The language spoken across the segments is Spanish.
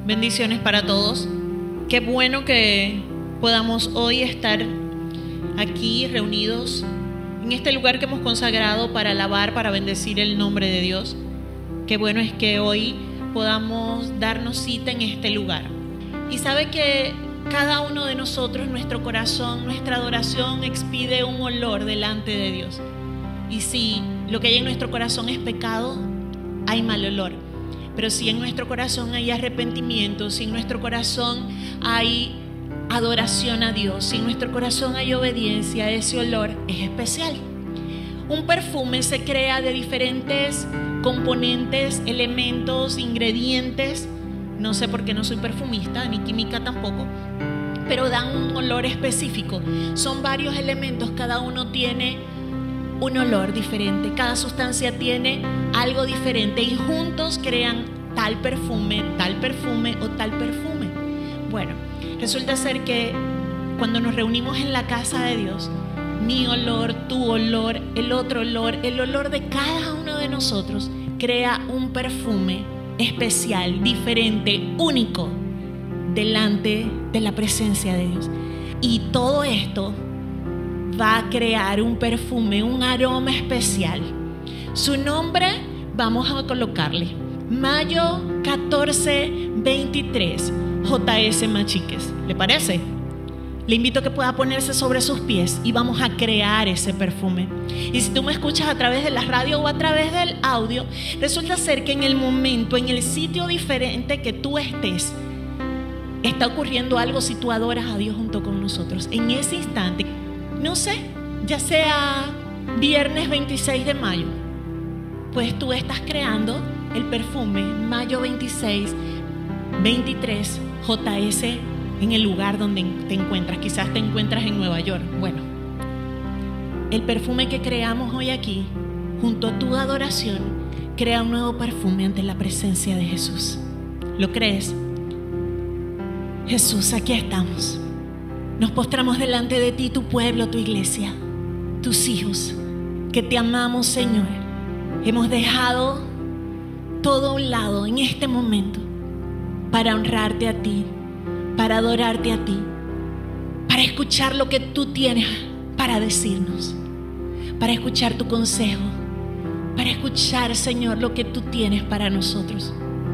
Bendiciones para todos. Qué bueno que podamos hoy estar aquí reunidos en este lugar que hemos consagrado para alabar, para bendecir el nombre de Dios. Qué bueno es que hoy podamos darnos cita en este lugar. Y sabe que cada uno de nosotros, nuestro corazón, nuestra adoración expide un olor delante de Dios. Y si lo que hay en nuestro corazón es pecado, hay mal olor. Pero si en nuestro corazón hay arrepentimiento, si en nuestro corazón hay adoración a Dios, si en nuestro corazón hay obediencia, ese olor es especial. Un perfume se crea de diferentes componentes, elementos, ingredientes. No sé por qué no soy perfumista, ni química tampoco, pero dan un olor específico. Son varios elementos, cada uno tiene un olor diferente, cada sustancia tiene algo diferente y juntos crean tal perfume o tal perfume. Bueno, resulta ser que cuando nos reunimos en la casa de Dios, mi olor, tu olor, el otro olor, el olor de cada uno de nosotros crea un perfume especial, diferente, único delante de la presencia de Dios. Y todo esto va a crear un perfume, un aroma especial. Su nombre vamos a colocarle Mayo 1423 JS Machiques. ¿Le parece? Le invito a que pueda ponerse sobre sus pies y vamos a crear ese perfume. Y si tú me escuchas a través de la radio o a través del audio, resulta ser que en el momento, en el sitio diferente que tú estés, está ocurriendo algo si tú adoras a Dios junto con nosotros. En ese instante, no sé, ya sea viernes 26 de mayo, pues tú estás creando el perfume Mayo 26, 23 JS en el lugar donde te encuentras. Quizás te encuentras en Nueva York. Bueno, el perfume que creamos hoy aquí, junto a tu adoración, crea un nuevo perfume ante la presencia de Jesús. ¿Lo crees? Jesús, aquí estamos. Nos postramos delante de ti, tu pueblo, tu iglesia, tus hijos, que te amamos, Señor. Hemos dejado todo a un lado en este momento para honrarte a ti, para adorarte a ti, para escuchar lo que tú tienes para decirnos, para escuchar tu consejo, para escuchar, Señor, lo que tú tienes para nosotros.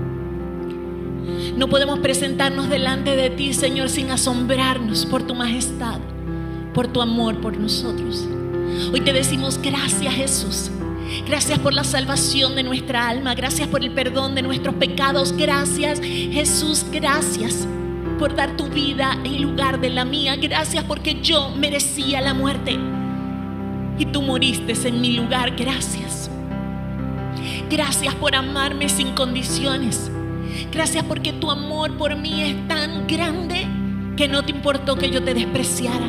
No podemos presentarnos delante de ti, Señor, sin asombrarnos por tu majestad, por tu amor por nosotros. Hoy te decimos gracias, Jesús. Gracias por la salvación de nuestra alma. Gracias por el perdón de nuestros pecados. Gracias, Jesús. Gracias por dar tu vida en lugar de la mía. Gracias porque yo merecía la muerte y tú moriste en mi lugar. Gracias. Gracias por amarme sin condiciones. Gracias porque tu amor por mí es tan grande que no te importó que yo te despreciara,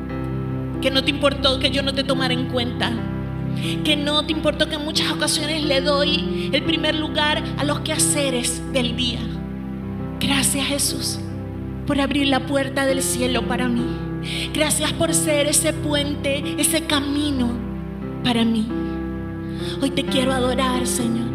que no te importó que yo no te tomara en cuenta, que no te importó que en muchas ocasiones le doy el primer lugar a los quehaceres del día. Gracias, Jesús, por abrir la puerta del cielo para mí. Gracias por ser ese puente, ese camino para mí. Hoy te quiero adorar, Señor,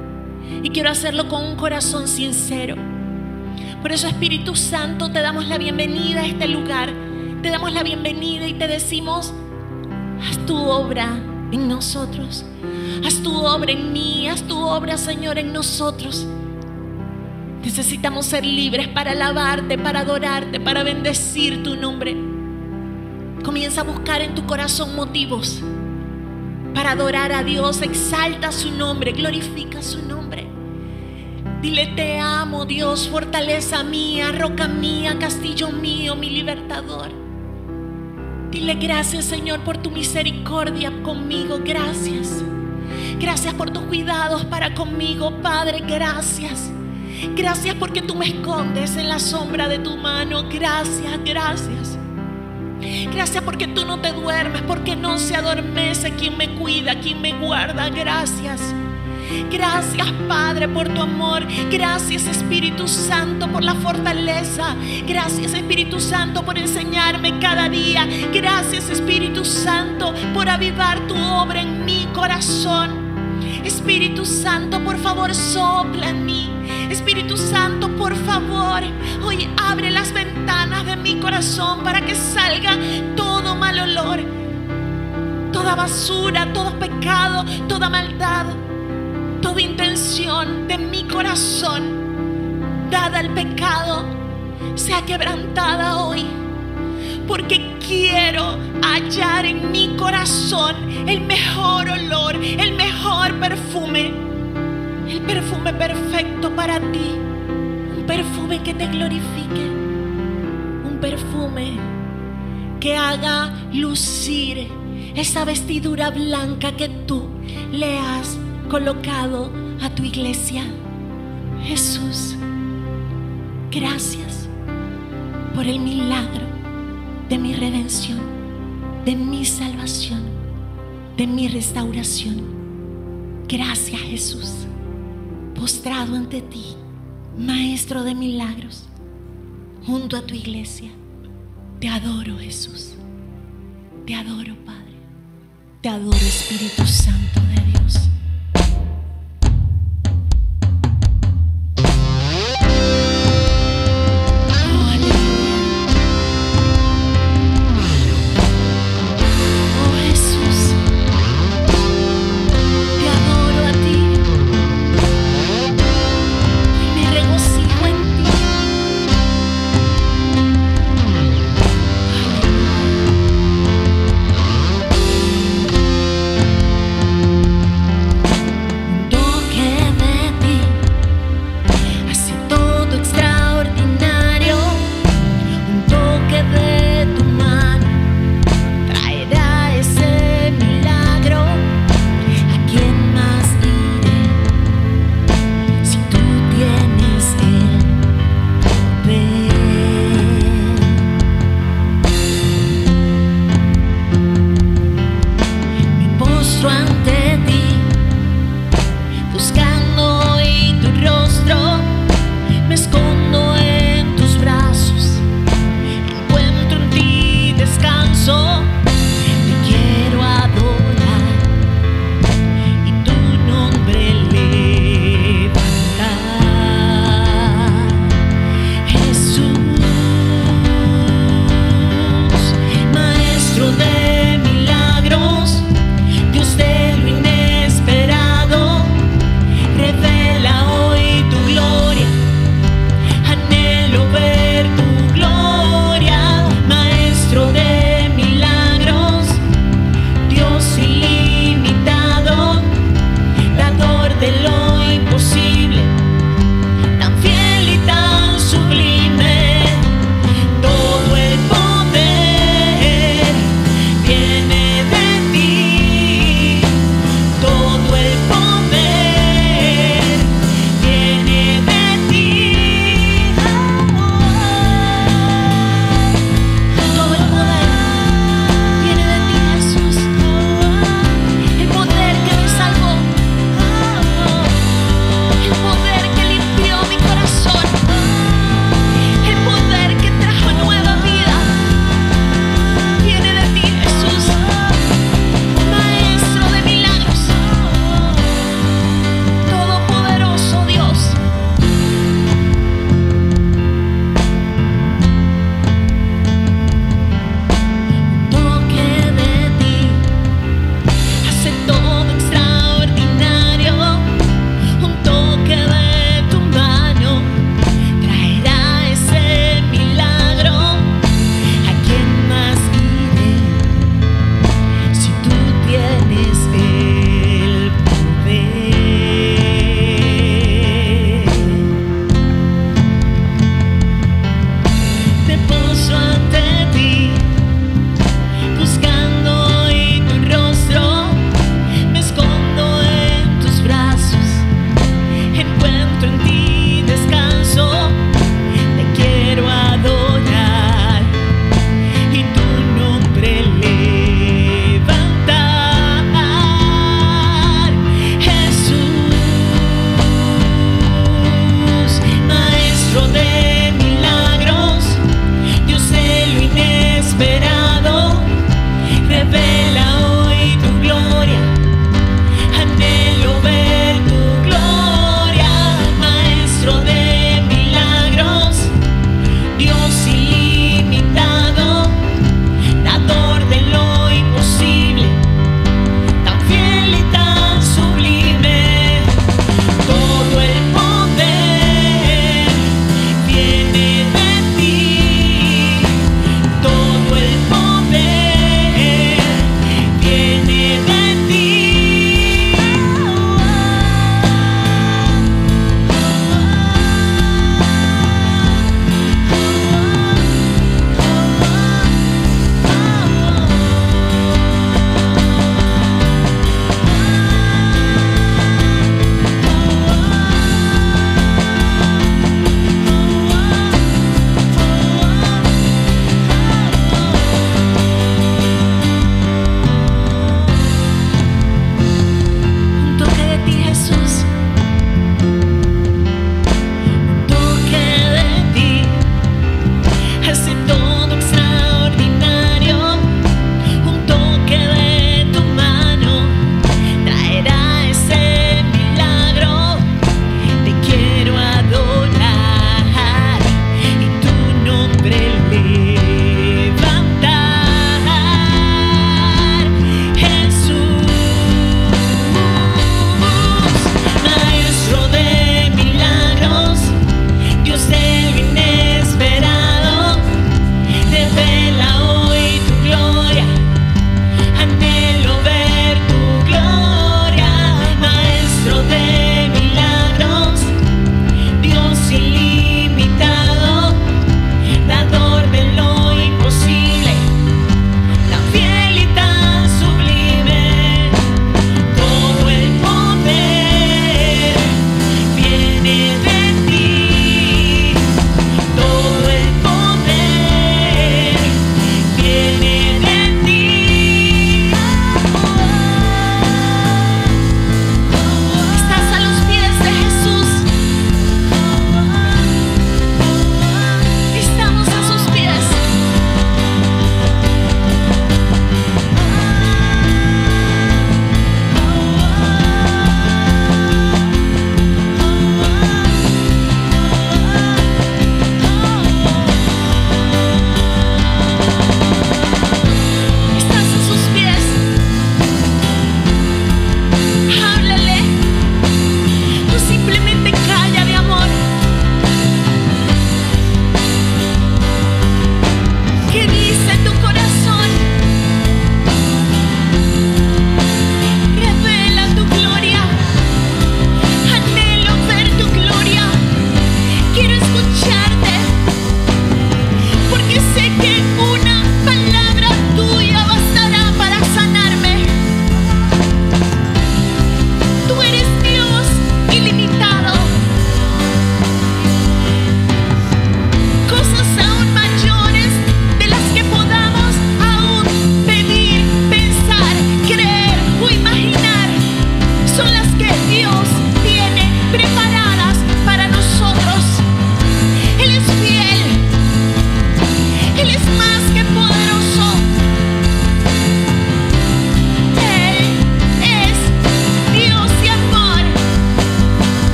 y quiero hacerlo con un corazón sincero. Por eso, Espíritu Santo, te damos la bienvenida a este lugar. Te damos la bienvenida y te decimos: haz tu obra en nosotros. Haz tu obra en mí. Haz tu obra, Señor, en nosotros. Necesitamos ser libres para alabarte, para adorarte, para bendecir tu nombre. Comienza a buscar en tu corazón motivos para adorar a Dios. Exalta su nombre, glorifica su nombre. Dile: te amo, Dios, fortaleza mía, roca mía, castillo mío, mi libertador. Dile: gracias, Señor, por tu misericordia conmigo. Gracias. Gracias por tus cuidados para conmigo, Padre. Gracias. Gracias porque tú me escondes en la sombra de tu mano. Gracias, gracias. Gracias porque tú no te duermes, porque no se adormece quien me cuida, quien me guarda. Gracias. Gracias, Padre, por tu amor. Gracias, Espíritu Santo, por la fortaleza. Gracias, Espíritu Santo, por enseñarme cada día. Gracias, Espíritu Santo, por avivar tu obra en mi corazón. Espíritu Santo, por favor, sopla en mí. Espíritu Santo, por favor, hoy abre las ventanas de mi corazón para que salga todo mal olor, toda basura, todo pecado, toda maldad, toda intención de mi corazón dada al pecado sea quebrantada hoy, porque quiero hallar en mi corazón el mejor olor, el mejor perfume, el perfume perfecto para ti, un perfume que te glorifique, un perfume que haga lucir esa vestidura blanca que tú le has colocado a tu iglesia. Jesús, gracias por el milagro de mi redención, de mi salvación, de mi restauración. Gracias, Jesús, postrado ante ti, Maestro de milagros, junto a tu iglesia. Te adoro, Jesús. Te adoro, Padre. Te adoro, Espíritu Santo de Dios.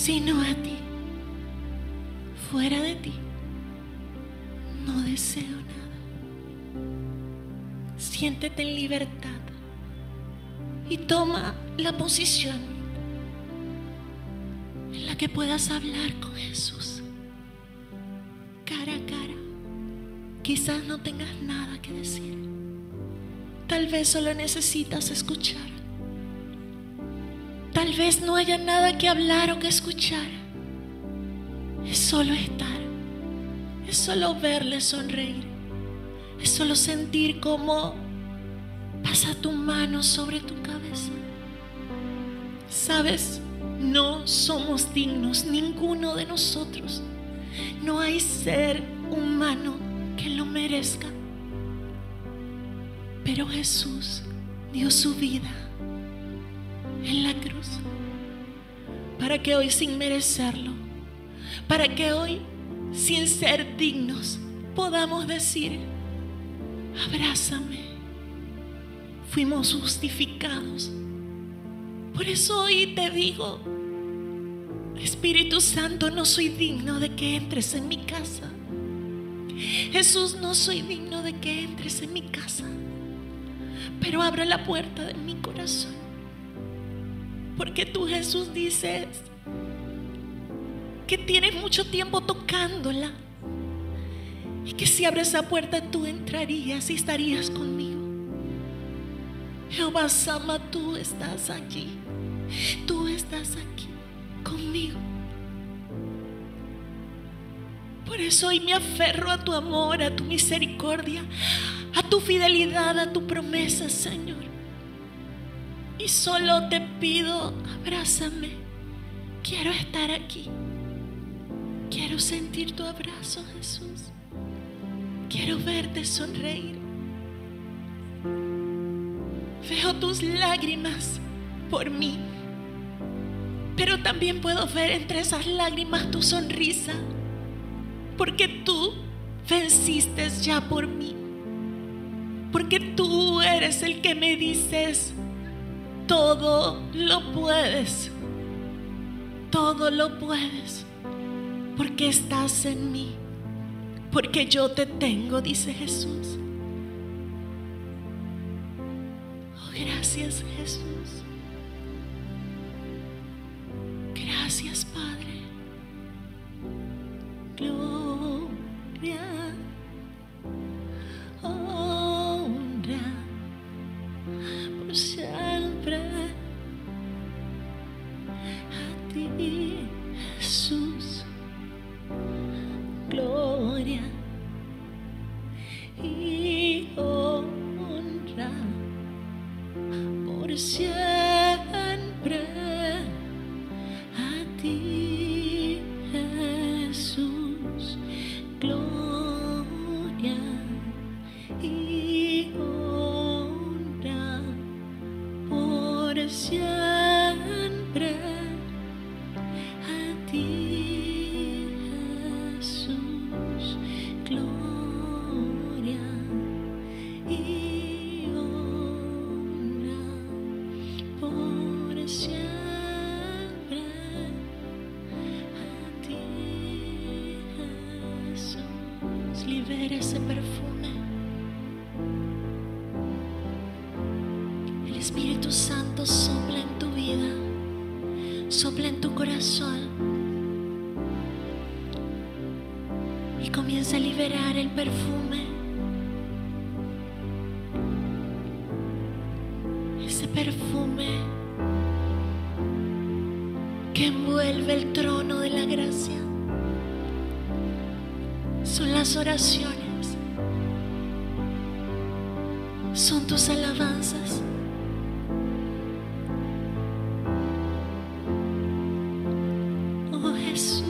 sino a ti. Fuera de ti no deseo nada. Siéntete en libertad y toma la posición en la que puedas hablar con Jesús cara a cara. Quizás no tengas nada que decir. Tal vez solo necesitas escuchar. Tal vez no haya nada que hablar o que escuchar. Es solo estar. Es solo verle sonreír. Es solo sentir cómo pasa tu mano sobre tu cabeza. Sabes, no somos dignos, ninguno de nosotros. No hay ser humano que lo merezca. Pero Jesús dio su vida en la cruz para que hoy, sin merecerlo, para que hoy, sin ser dignos, podamos decir: abrázame. Fuimos justificados. Por eso hoy te digo: Espíritu Santo, no soy digno de que entres en mi casa. Jesús, no soy digno de que entres en mi casa, pero abre la puerta de mi corazón. Porque tú, Jesús, dices que tienes mucho tiempo tocándola y que si abres esa puerta tú entrarías y estarías conmigo. Jehová Sama, tú estás allí. Tú estás aquí conmigo. Por eso hoy me aferro a tu amor, a tu misericordia, a tu fidelidad, a tu promesa, Señor. Y solo te pido: abrázame. Quiero estar aquí. Quiero sentir tu abrazo, Jesús. Quiero verte sonreír. Veo tus lágrimas por mí, pero también puedo ver entre esas lágrimas tu sonrisa, porque tú venciste ya por mí. Porque tú eres el que me dices: todo lo puedes, todo lo puedes, porque estás en mí, porque yo te tengo, dice Jesús. Oh, gracias, Jesús. Gracias, Padre. Gloria, honra por siempre a ti, Jesús. Gloria y honra por siempre a ti, Jesús. Gloria y honra por siempre a ti, Jesús. Gloria y honra por siempre a ti, Jesús. Libera ese perfume. El Espíritu Santo sopla en tu vida, sopla en tu corazón y comienza a liberar el perfume. Ese perfume que envuelve el trono de la gracia. Son las oraciones, son tus alabanzas. Oh Jesús,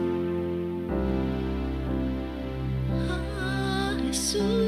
oh Jesús.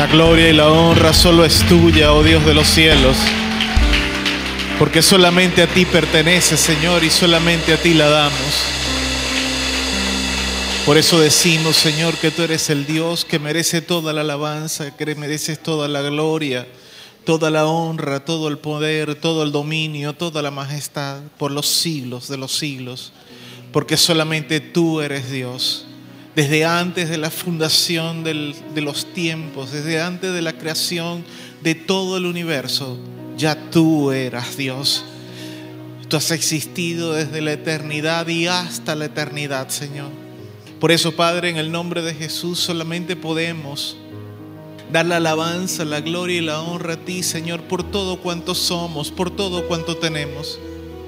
gloria y la honra solo es tuya, oh Dios de los cielos, porque solamente a ti pertenece, Señor, y solamente a ti la damos. Por eso decimos, Señor, que tú eres el Dios que merece toda la alabanza, que mereces toda la gloria, toda la honra, todo el poder, todo el dominio, toda la majestad por los siglos de los siglos, porque solamente tú eres Dios. Desde antes de la fundación de los tiempos, desde antes de la creación de todo el universo, ya tú eras Dios. Tú has existido desde la eternidad y hasta la eternidad, Señor. Por eso, Padre, en el nombre de Jesús solamente podemos dar la alabanza, la gloria y la honra a ti, Señor, por todo cuanto somos, por todo cuanto tenemos.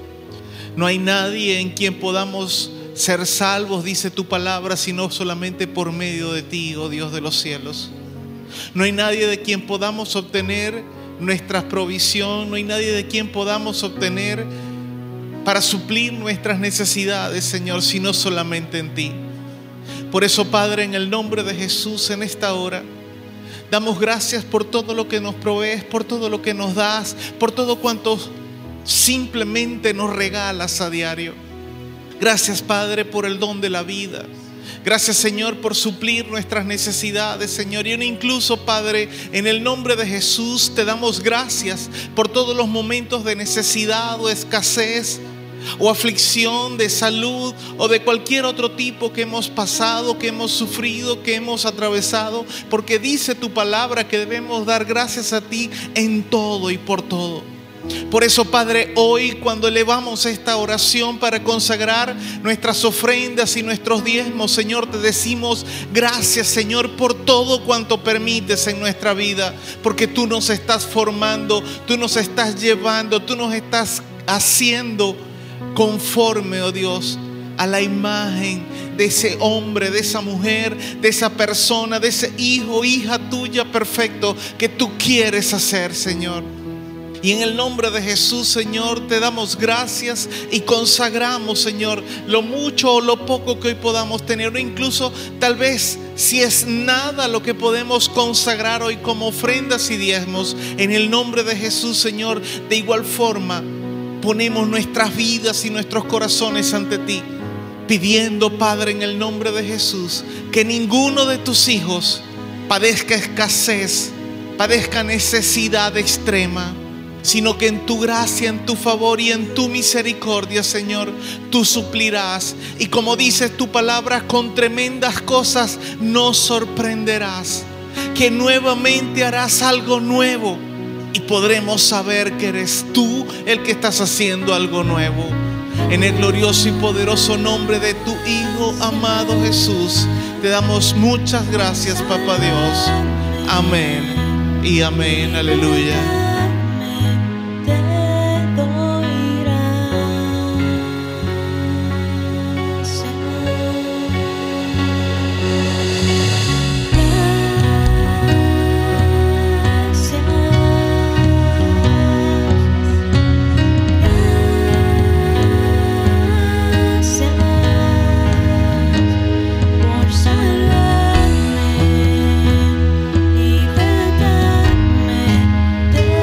No hay nadie en quien podamos ser salvos, dice tu palabra, sino solamente por medio de ti, oh Dios de los cielos. No hay nadie de quien podamos obtener nuestra provisión, no hay nadie de quien podamos obtener para suplir nuestras necesidades, Señor, sino solamente en ti. Por eso, Padre, en el nombre de Jesús, en esta hora, damos gracias por todo lo que nos provees, por todo lo que nos das, por todo cuanto simplemente nos regalas a diario. Gracias, Padre, por el don de la vida. Gracias, Señor, por suplir nuestras necesidades, Señor. Y incluso, Padre, en el nombre de Jesús te damos gracias por todos los momentos de necesidad o escasez o aflicción de salud o de cualquier otro tipo que hemos pasado, que hemos sufrido, que hemos atravesado, porque dice tu palabra que debemos dar gracias a ti en todo y por todo. Por eso, Padre, hoy cuando elevamos esta oración para consagrar nuestras ofrendas y nuestros diezmos, Señor, te decimos gracias, Señor, por todo cuanto permites en nuestra vida, porque tú nos estás formando, tú nos estás llevando, tú nos estás haciendo conforme, oh Dios, a la imagen de ese hombre, de esa mujer, de esa persona, de ese hijo, hija tuya perfecto que tú quieres hacer, Señor. Y en el nombre de Jesús, Señor, te damos gracias y consagramos, Señor, lo mucho o lo poco que hoy podamos tener, o incluso tal vez si es nada lo que podemos consagrar hoy como ofrendas y diezmos. En el nombre de Jesús, Señor, de igual forma ponemos nuestras vidas y nuestros corazones ante ti, pidiendo, Padre, en el nombre de Jesús, que ninguno de tus hijos padezca escasez, padezca necesidad extrema, sino que en tu gracia, en tu favor y en tu misericordia, Señor, tú suplirás. Y como dices tu palabra, con tremendas cosas nos sorprenderás, que nuevamente harás algo nuevo y podremos saber que eres tú el que estás haciendo algo nuevo. En el glorioso y poderoso nombre de tu Hijo amado Jesús, te damos muchas gracias, Papá Dios. Amén y amén. Aleluya. Salvarme, libertarme.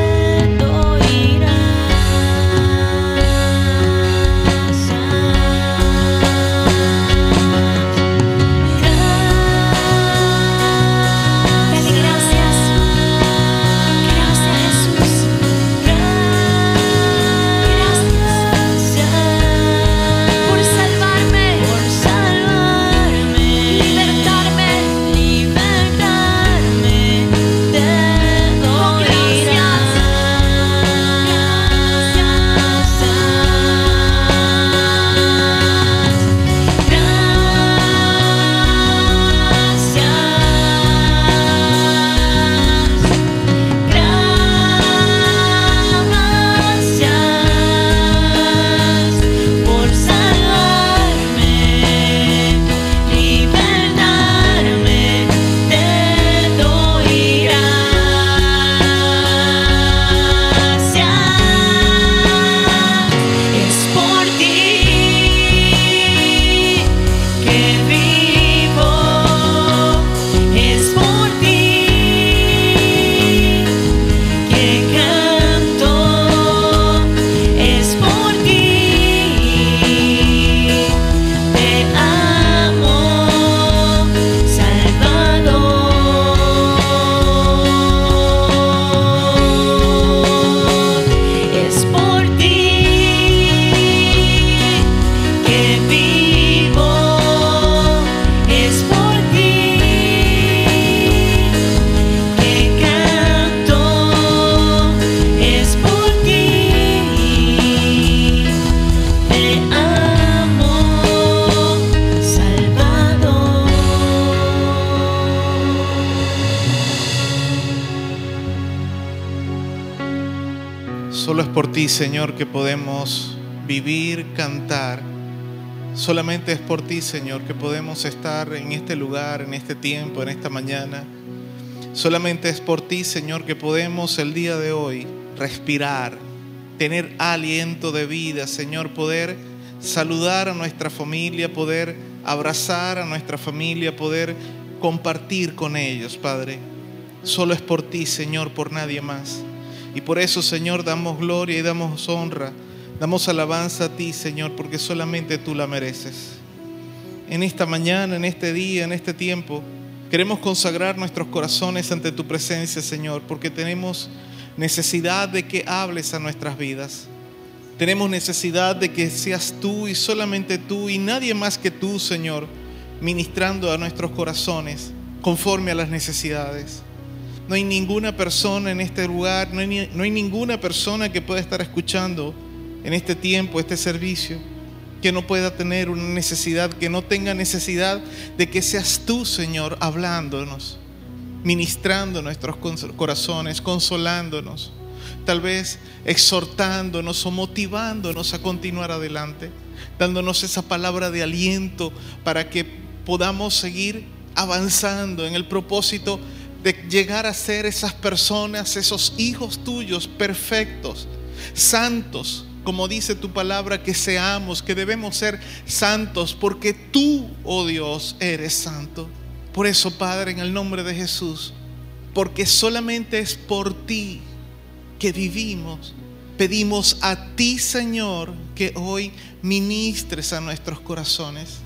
Solo es por ti, Señor, que podemos vivir, cantar. Solamente es por ti, Señor, que podemos estar en este lugar, en este tiempo, en esta mañana. Solamente es por ti, Señor, que podemos el día de hoy respirar, tener aliento de vida, Señor, poder saludar a nuestra familia, poder abrazar a nuestra familia, poder compartir con ellos, Padre. Solo es por ti, Señor, por nadie más. Y por eso, Señor, damos gloria y damos honra, damos alabanza a ti, Señor, porque solamente tú la mereces. En esta mañana, en este día, en este tiempo, queremos consagrar nuestros corazones ante tu presencia, Señor, porque tenemos necesidad de que hables a nuestras vidas. Tenemos necesidad de que seas tú y solamente tú y nadie más que tú, Señor, ministrando a nuestros corazones conforme a las necesidades. No hay ninguna persona en este lugar, no hay ninguna persona que pueda estar escuchando en este tiempo, este servicio, que no pueda tener una necesidad, que no tenga necesidad de que seas tú, Señor, hablándonos, ministrando nuestros corazones, consolándonos, tal vez exhortándonos o motivándonos a continuar adelante, dándonos esa palabra de aliento para que podamos seguir avanzando en el propósito de llegar a ser esas personas, esos hijos tuyos perfectos, santos, como dice tu palabra que seamos, que debemos ser santos, porque tú, oh Dios, eres santo. Por eso, Padre, en el nombre de Jesús, porque solamente es por ti que vivimos, pedimos a ti, Señor, que hoy ministres a nuestros corazones.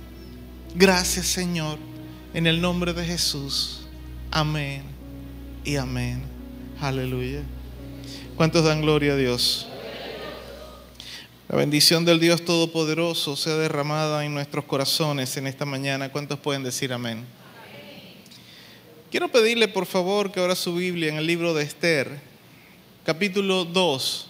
Gracias, Señor, en el nombre de Jesús. Amén y amén. Aleluya. ¿Cuántos dan gloria a Dios? La bendición del Dios Todopoderoso sea derramada en nuestros corazones en esta mañana. ¿Cuántos pueden decir amén? Quiero pedirle por favor que abra su Biblia en el libro de Esther, capítulo 2.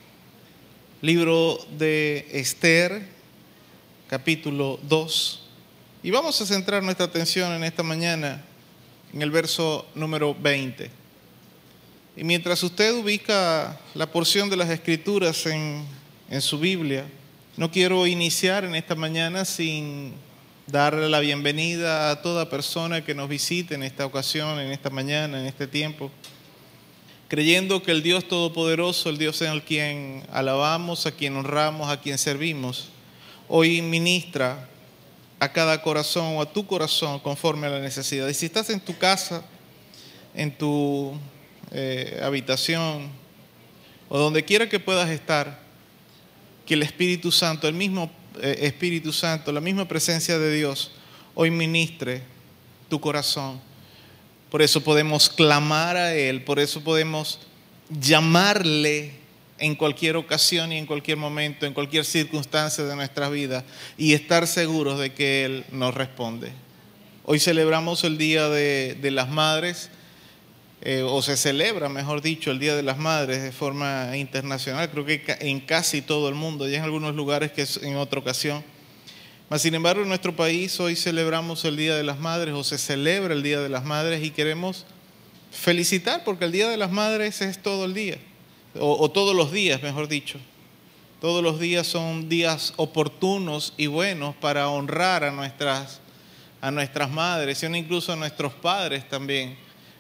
Libro de Esther, capítulo 2. Y vamos a centrar nuestra atención en esta mañana en el verso número 20. Y mientras usted ubica la porción de las Escrituras en su Biblia, no quiero iniciar en esta mañana sin darle la bienvenida a toda persona que nos visite en esta ocasión, en esta mañana, en este tiempo, creyendo que el Dios Todopoderoso, el Dios en el quien alabamos, a quien honramos, a quien servimos, hoy ministra a cada corazón o a tu corazón conforme a la necesidad. Y si estás en tu casa, en tu habitación o donde quiera que puedas estar, que el Espíritu Santo, el mismo Espíritu Santo, la misma presencia de Dios hoy ministre tu corazón. Por eso podemos clamar a Él, por eso podemos llamarle en cualquier ocasión y en cualquier momento, en cualquier circunstancia de nuestra vida, y estar seguros de que Él nos responde. Hoy celebramos el Día de las Madres, o se celebra, mejor dicho, el Día de las Madres de forma internacional. Creo que en casi todo el mundo, ya en algunos lugares que es en otra ocasión. Mas, sin embargo, en nuestro país hoy celebramos el Día de las Madres, o se celebra el Día de las Madres, y queremos felicitar porque el Día de las Madres es todo el día. O todos los días, mejor dicho. Todos los días son días oportunos y buenos para honrar a nuestras madres y incluso a nuestros padres también,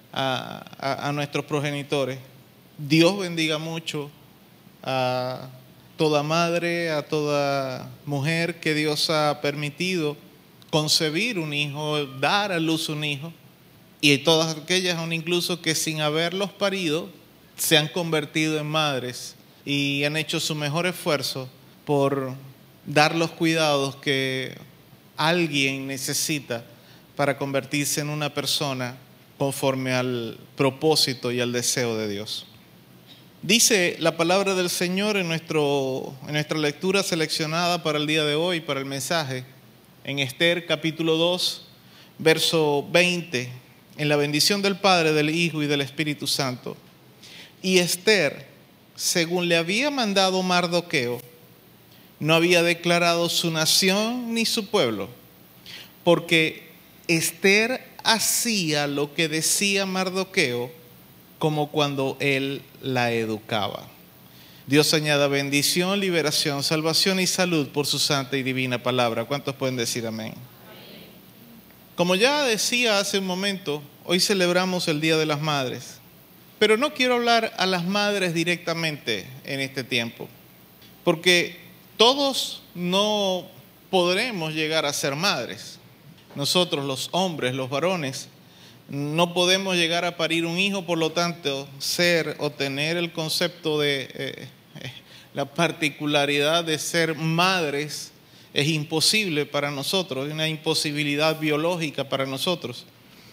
a nuestros progenitores. Dios bendiga mucho a toda madre, a toda mujer que Dios ha permitido concebir un hijo, dar a luz un hijo, y todas aquellas aún incluso que sin haberlos parido se han convertido en madres y han hecho su mejor esfuerzo por dar los cuidados que alguien necesita para convertirse en una persona conforme al propósito y al deseo de Dios. Dice la palabra del Señor en nuestra lectura seleccionada para el día de hoy, para el mensaje, en Esther capítulo 2, verso 20, en la bendición del Padre, del Hijo y del Espíritu Santo. Y Esther, según le había mandado Mardoqueo, no había declarado su nación ni su pueblo, porque Esther hacía lo que decía Mardoqueo, como cuando él la educaba. Dios añada bendición, liberación, salvación y salud por su santa y divina palabra. ¿Cuántos pueden decir amén? Como ya decía hace un momento, hoy celebramos el Día de las Madres. Pero no quiero hablar a las madres directamente en este tiempo, porque todos no podremos llegar a ser madres. Nosotros, los hombres, los varones, no podemos llegar a parir un hijo, por lo tanto, ser o tener el concepto de la particularidad de ser madres es imposible para nosotros, es una imposibilidad biológica para nosotros.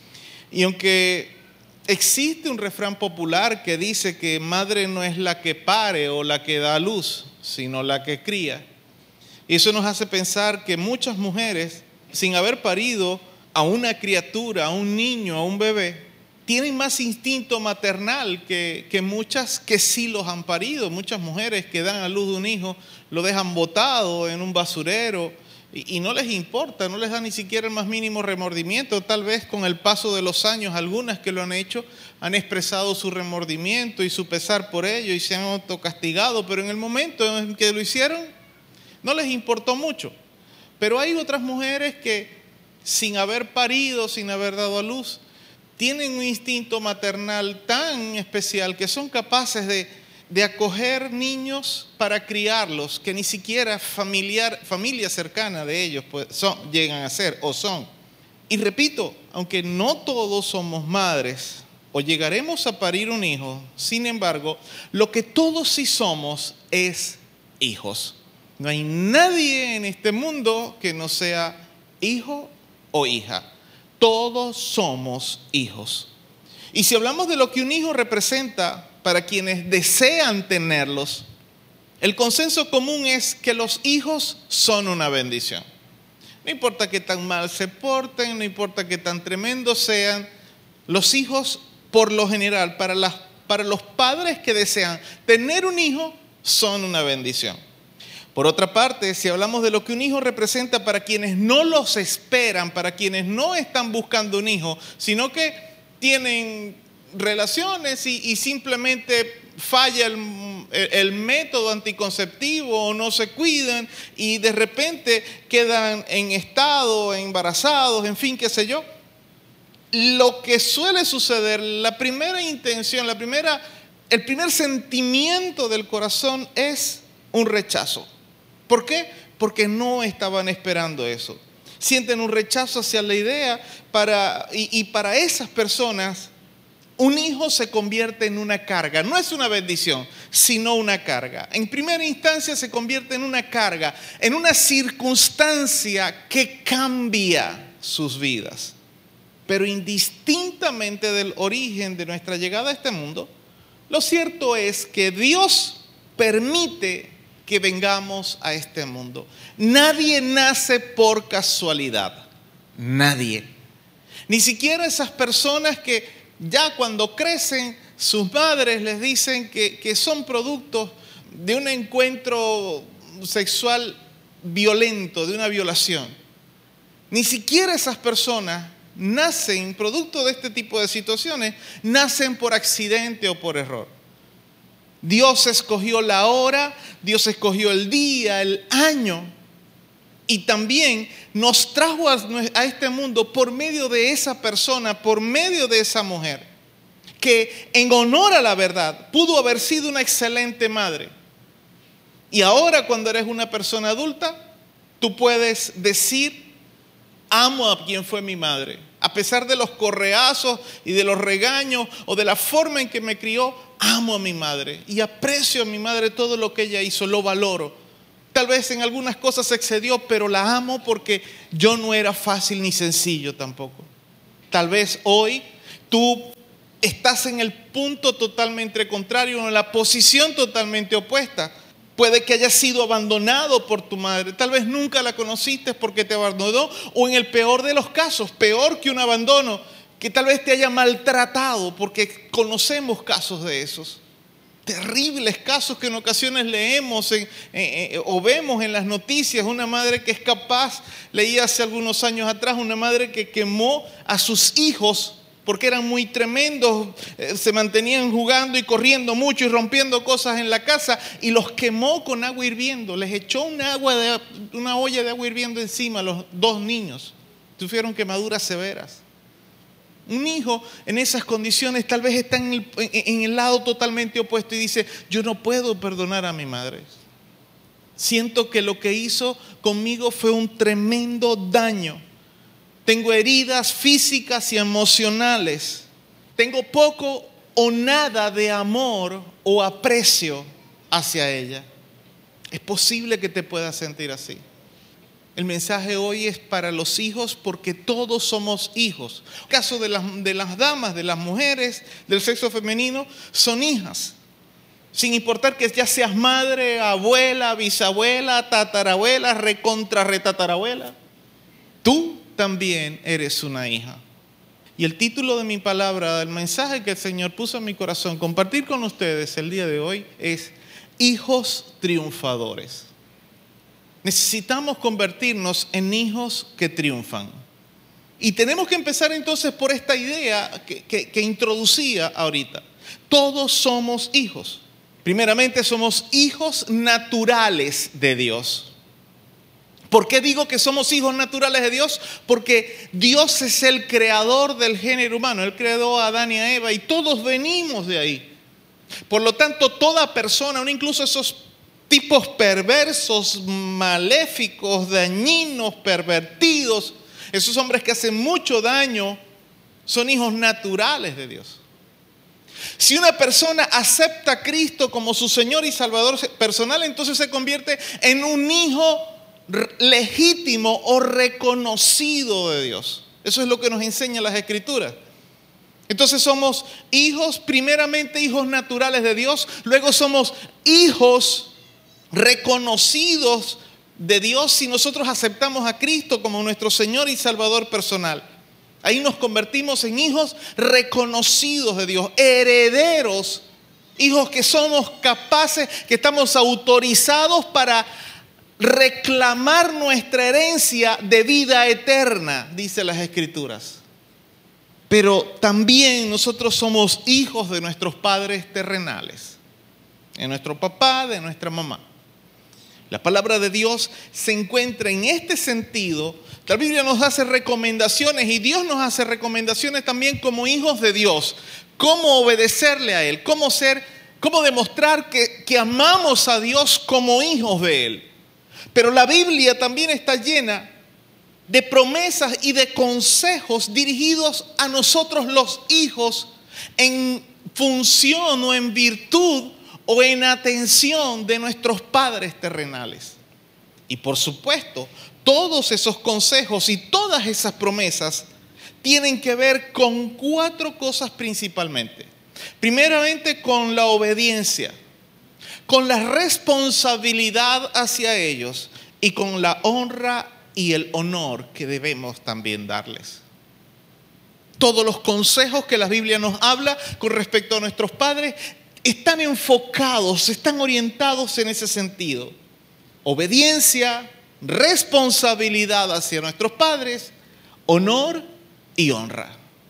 Y aunque existe un refrán popular que dice que madre no es la que pare o la que da a luz, sino la que cría. Y eso nos hace pensar que muchas mujeres, sin haber parido a una criatura, a un niño, a un bebé, tienen más instinto maternal que muchas que sí los han parido. Muchas mujeres que dan a luz de un hijo lo dejan botado en un basurero y no les importa, no les da ni siquiera el más mínimo remordimiento. Tal vez con el paso de los años, algunas que lo han hecho han expresado su remordimiento y su pesar por ello y se han autocastigado, pero en el momento en que lo hicieron no les importó mucho. Pero hay otras mujeres que sin haber parido, sin haber dado a luz, tienen un instinto maternal tan especial que son capaces de acoger niños para criarlos, que ni siquiera familia cercana de ellos pues, llegan a ser o son. Y repito, aunque no todos somos madres o llegaremos a parir un hijo, sin embargo, lo que todos sí somos es hijos. No hay nadie en este mundo que no sea hijo o hija. Todos somos hijos. Y si hablamos de lo que un hijo representa para quienes desean tenerlos, el consenso común es que los hijos son una bendición. No importa qué tan mal se porten, no importa qué tan tremendos sean, los hijos, por lo general, para los padres que desean tener un hijo, son una bendición. Por otra parte, si hablamos de lo que un hijo representa para quienes no los esperan, para quienes no están buscando un hijo, sino que tienen relaciones y simplemente falla el método anticonceptivo o no se cuidan y de repente quedan en estado, embarazados, en fin, qué sé yo. Lo que suele suceder, la primera intención, el primer sentimiento del corazón es un rechazo. ¿Por qué? Porque no estaban esperando eso. Sienten un rechazo hacia la idea y para esas personas un hijo se convierte en una carga. No es una bendición, sino una carga. En primera instancia se convierte en una carga, en una circunstancia que cambia sus vidas. Pero indistintamente del origen de nuestra llegada a este mundo, lo cierto es que Dios permite que vengamos a este mundo. Nadie nace por casualidad. Nadie. Ni siquiera esas personas que ya cuando crecen, sus madres les dicen que son productos de un encuentro sexual violento, de una violación. Ni siquiera esas personas nacen, producto de este tipo de situaciones, nacen por accidente o por error. Dios escogió la hora, Dios escogió el día, el año, y también nos trajo a este mundo por medio de esa persona, por medio de esa mujer, que en honor a la verdad pudo haber sido una excelente madre. Y ahora cuando eres una persona adulta, tú puedes decir, amo a quien fue mi madre. A pesar de los correazos y de los regaños o de la forma en que me crió, amo a mi madre y aprecio a mi madre todo lo que ella hizo, lo valoro. Tal vez en algunas cosas se excedió, pero la amo porque yo no era fácil ni sencillo tampoco. Tal vez hoy tú estás en el punto totalmente contrario, en la posición totalmente opuesta. Puede que hayas sido abandonado por tu madre. Tal vez nunca la conociste porque te abandonó. O en el peor de los casos, peor que un abandono, que tal vez te haya maltratado, porque conocemos casos de esos. Terribles casos que en ocasiones leemos o vemos en las noticias. Una madre que es capaz, leí hace algunos años atrás, una madre que quemó a sus hijos porque eran muy tremendos, se mantenían jugando y corriendo mucho y rompiendo cosas en la casa, y los quemó con agua hirviendo, les echó una olla de agua hirviendo encima a los 2 niños, sufrieron quemaduras severas. Un hijo en esas condiciones tal vez está en el lado totalmente opuesto y dice: yo no puedo perdonar a mi madre. Siento que lo que hizo conmigo fue un tremendo daño. Tengo heridas físicas y emocionales. Tengo poco o nada de amor o aprecio hacia ella. Es posible que te puedas sentir así. El mensaje hoy es para los hijos, porque todos somos hijos. En el caso de las damas, de las mujeres del sexo femenino, son hijas. Sin importar que ya seas madre, abuela, bisabuela, tatarabuela, retatarabuela, tú también eres una hija. Y el título de mi palabra, el mensaje que el Señor puso en mi corazón, compartir con ustedes el día de hoy, es hijos triunfadores. Necesitamos convertirnos en hijos que triunfan. Y tenemos que empezar entonces por esta idea que introducía ahorita. Todos somos hijos. Primeramente, somos hijos naturales de Dios. ¿Por qué digo que somos hijos naturales de Dios? Porque Dios es el creador del género humano. Él creó a Adán y a Eva y todos venimos de ahí. Por lo tanto, toda persona, incluso esos tipos perversos, maléficos, dañinos, pervertidos, esos hombres que hacen mucho daño, son hijos naturales de Dios. Si una persona acepta a Cristo como su Señor y Salvador personal, entonces se convierte en un hijo legítimo o reconocido de Dios. Eso es lo que nos enseñan las Escrituras. Entonces somos hijos, primeramente hijos naturales de Dios, luego somos hijos reconocidos de Dios si nosotros aceptamos a Cristo como nuestro Señor y Salvador personal. Ahí nos convertimos en hijos reconocidos de Dios, herederos, hijos que somos capaces, que estamos autorizados para reclamar nuestra herencia de vida eterna, dice las Escrituras. Pero también nosotros somos hijos de nuestros padres terrenales, de nuestro papá, de nuestra mamá. La palabra de Dios se encuentra en este sentido. La Biblia nos hace recomendaciones y Dios nos hace recomendaciones también como hijos de Dios. Cómo obedecerle a Él, cómo demostrar que amamos a Dios como hijos de Él. Pero la Biblia también está llena de promesas y de consejos dirigidos a nosotros los hijos en función o en virtud o en atención de nuestros padres terrenales. Y por supuesto, todos esos consejos y todas esas promesas tienen que ver con 4 cosas principalmente. Primeramente, con la obediencia, con la responsabilidad hacia ellos y con la honra y el honor que debemos también darles. Todos los consejos que la Biblia nos habla con respecto a nuestros padres están enfocados, están orientados en ese sentido. Obediencia, responsabilidad hacia nuestros padres, honor y honra.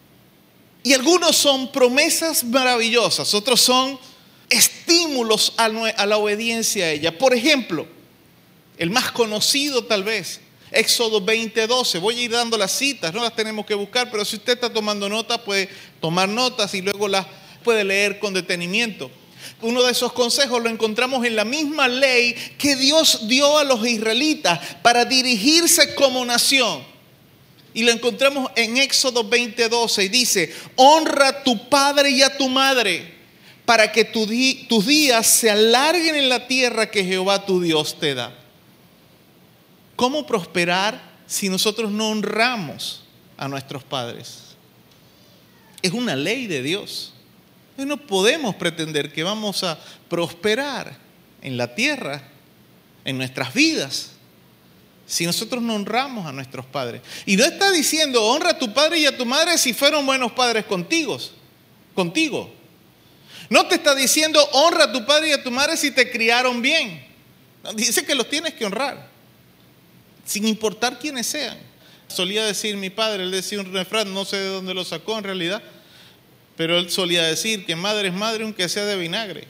Y algunos son promesas maravillosas, otros son estímulos a la obediencia a ella. Por ejemplo, el más conocido tal vez, Éxodo 20:12. Voy a ir dando las citas, no las tenemos que buscar, pero si usted está tomando notas, puede tomar notas y luego las puede leer con detenimiento. Uno de esos consejos lo encontramos en la misma ley que Dios dio a los israelitas para dirigirse como nación. Y lo encontramos en Éxodo 20:12 y dice: honra a tu padre y a tu madre para que tus días se alarguen en la tierra que Jehová tu Dios te da. ¿Cómo prosperar si nosotros no honramos a nuestros padres? Es una ley de Dios. No podemos pretender que vamos a prosperar en la tierra, en nuestras vidas, si nosotros no honramos a nuestros padres. Y no está diciendo honra a tu padre y a tu madre si fueron buenos padres contigo. No te está diciendo honra a tu padre y a tu madre si te criaron bien. Dice que los tienes que honrar, sin importar quiénes sean. Solía decir mi padre, él decía un refrán, no sé de dónde lo sacó en realidad, pero él solía decir que madre es madre aunque sea de vinagre.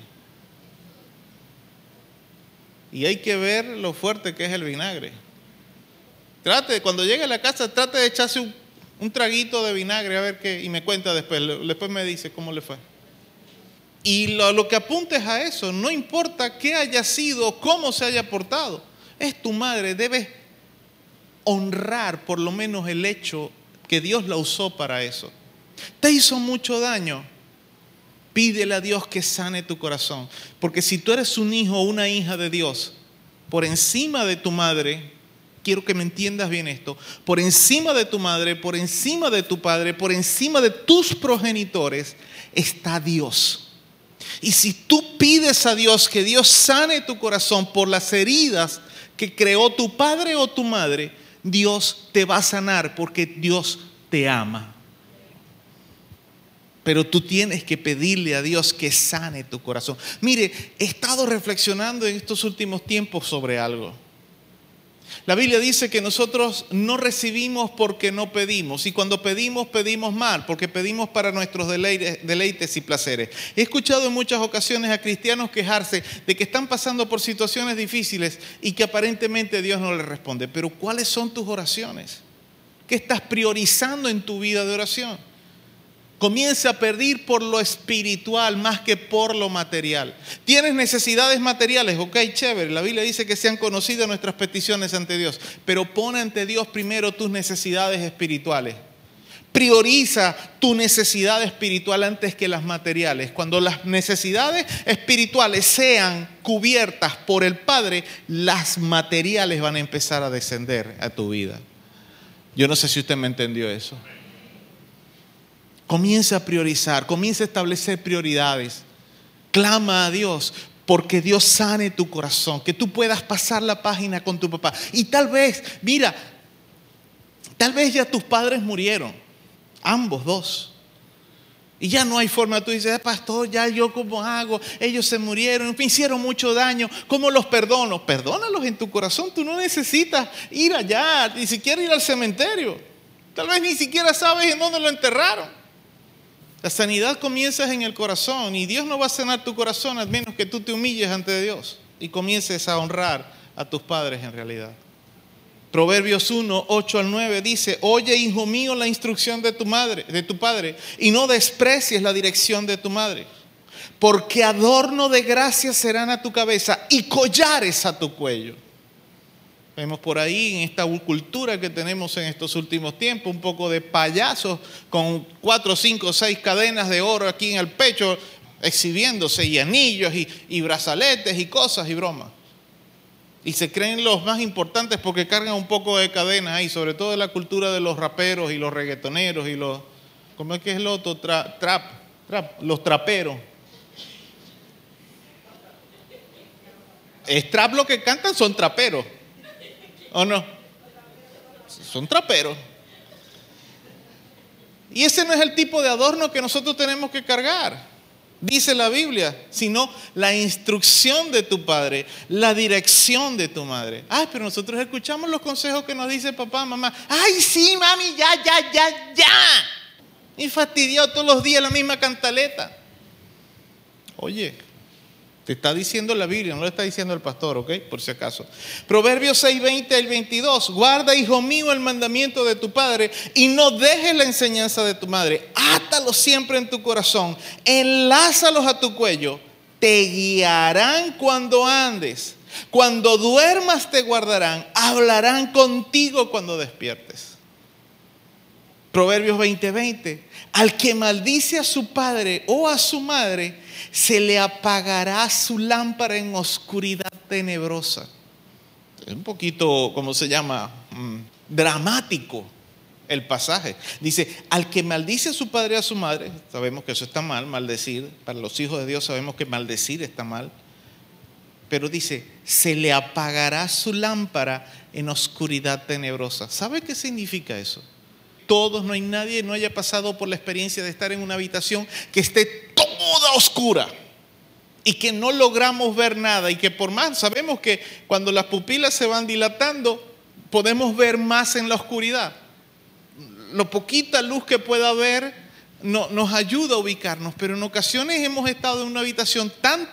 Y hay que ver lo fuerte que es el vinagre. Cuando llegue a la casa, trate de echarse un traguito de vinagre a ver qué, y me cuenta después me dice cómo le fue. Y lo que apuntes a eso, no importa qué haya sido, cómo se haya portado, es tu madre, debes honrar por lo menos el hecho que Dios la usó para eso. Te hizo mucho daño, pídele a Dios que sane tu corazón, porque si tú eres un hijo o una hija de Dios, por encima de tu madre, quiero que me entiendas bien esto, por encima de tu madre, por encima de tu padre, por encima de tus progenitores, está Dios. Y si tú pides a Dios que Dios sane tu corazón por las heridas que creó tu padre o tu madre, Dios te va a sanar porque Dios te ama. Pero tú tienes que pedirle a Dios que sane tu corazón. Mire, he estado reflexionando en estos últimos tiempos sobre algo. La Biblia dice que nosotros no recibimos porque no pedimos. Y cuando pedimos, pedimos mal, porque pedimos para nuestros deleites y placeres. He escuchado en muchas ocasiones a cristianos quejarse de que están pasando por situaciones difíciles y que aparentemente Dios no les responde. Pero ¿cuáles son tus oraciones? ¿Qué estás priorizando en tu vida de oración? Comienza a pedir por lo espiritual más que por lo material. ¿Tienes necesidades materiales? Ok, chévere. La Biblia dice que sean conocidas nuestras peticiones ante Dios. Pero pon ante Dios primero tus necesidades espirituales. Prioriza tu necesidad espiritual antes que las materiales. Cuando las necesidades espirituales sean cubiertas por el Padre, las materiales van a empezar a descender a tu vida. Yo no sé si usted me entendió eso. Comienza a priorizar, comienza a establecer prioridades. Clama a Dios porque Dios sane tu corazón, que tú puedas pasar la página con tu papá. Y tal vez, mira, tal vez ya tus padres murieron, ambos dos. Y ya no hay forma, tú dices, pastor, ya yo cómo hago, ellos se murieron, me hicieron mucho daño, ¿cómo los perdono? Perdónalos en tu corazón, tú no necesitas ir allá, ni siquiera ir al cementerio. Tal vez ni siquiera sabes en dónde lo enterraron. La sanidad comienza en el corazón y Dios no va a sanar tu corazón a menos que tú te humilles ante Dios y comiences a honrar a tus padres en realidad. Proverbios 1, 8 al 9 dice, oye, hijo mío, la instrucción de tu padre, y no desprecies la dirección de tu madre, porque adorno de gracia serán a tu cabeza y collares a tu cuello. Vemos por ahí en esta cultura que tenemos en estos últimos tiempos, un poco de payasos con 4, 5, 6 cadenas de oro aquí en el pecho, exhibiéndose, y anillos y brazaletes y cosas y bromas. Y se creen los más importantes porque cargan un poco de cadenas ahí, sobre todo en la cultura de los raperos y los reggaetoneros y los, ¿cómo es que es lo otro? Los traperos. Es trap lo que cantan, son traperos. ¿O no? Son traperos. Y ese no es el tipo de adorno que nosotros tenemos que cargar, dice la Biblia, sino la instrucción de tu padre, la dirección de tu madre. Ay, pero nosotros escuchamos los consejos que nos dice papá, mamá. Ay, sí, mami, ya. Y fastidiado todos los días la misma cantaleta. Oye, te está diciendo la Biblia, no lo está diciendo el pastor, ¿ok? Por si acaso. Proverbios 6, 20 al 22. Guarda, hijo mío, el mandamiento de tu padre y no dejes la enseñanza de tu madre. Átalos siempre en tu corazón, enlázalos a tu cuello. Te guiarán cuando andes. Cuando duermas te guardarán. Hablarán contigo cuando despiertes. Proverbios 20, 20. Al que maldice a su padre o a su madre, se le apagará su lámpara en oscuridad tenebrosa. Es un poquito, ¿cómo se llama? Dramático el pasaje. Dice, al que maldice a su padre o a su madre, sabemos que eso está mal, maldecir. Para los hijos de Dios sabemos que maldecir está mal. Pero dice, se le apagará su lámpara en oscuridad tenebrosa. ¿Sabe qué significa eso? Todos, no hay nadie que no haya pasado por la experiencia de estar en una habitación que esté toda oscura y que no logramos ver nada, y que por más, sabemos que cuando las pupilas se van dilatando podemos ver más en la oscuridad. lo poquita luz que pueda haber nos ayuda a ubicarnos, pero en ocasiones hemos estado en una habitación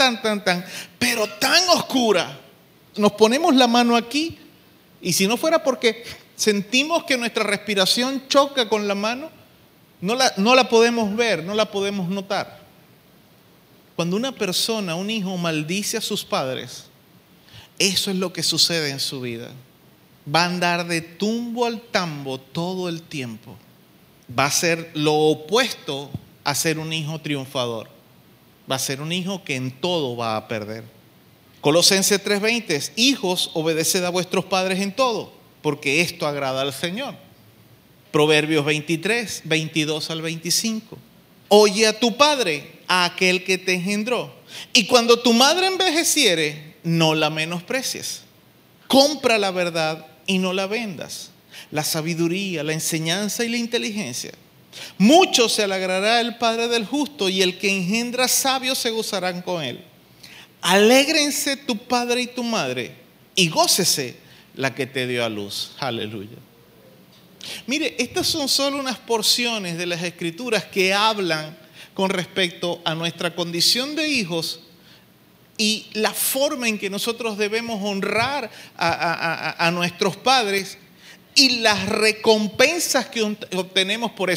pero tan oscura. Nos ponemos la mano aquí y si no fuera porque sentimos que nuestra respiración choca con la mano, no la podemos ver, no la podemos notar. Cuando una persona, un hijo, maldice a sus padres, eso es lo que sucede en su vida. Va a andar de tumbo al tambo todo el tiempo. Va a ser lo opuesto a ser un hijo triunfador. Va a ser un hijo que en todo va a perder. Colosenses 3:20, hijos, obedeced a vuestros padres en todo, porque esto agrada al Señor. Proverbios 23, 22 al 25. Oye a tu padre, a aquel que te engendró. Y cuando tu madre envejeciere, no la menosprecies. Compra la verdad y no la vendas. La sabiduría, la enseñanza y la inteligencia. Mucho se alegrará el padre del justo y el que engendra sabios se gozarán con él. Alégrense tu padre y tu madre y gócese la que te dio a luz. Aleluya. Mire, estas son solo unas porciones de las escrituras que hablan con respecto a nuestra condición de hijos y la forma en que nosotros debemos honrar a nuestros padres y las recompensas que obtenemos por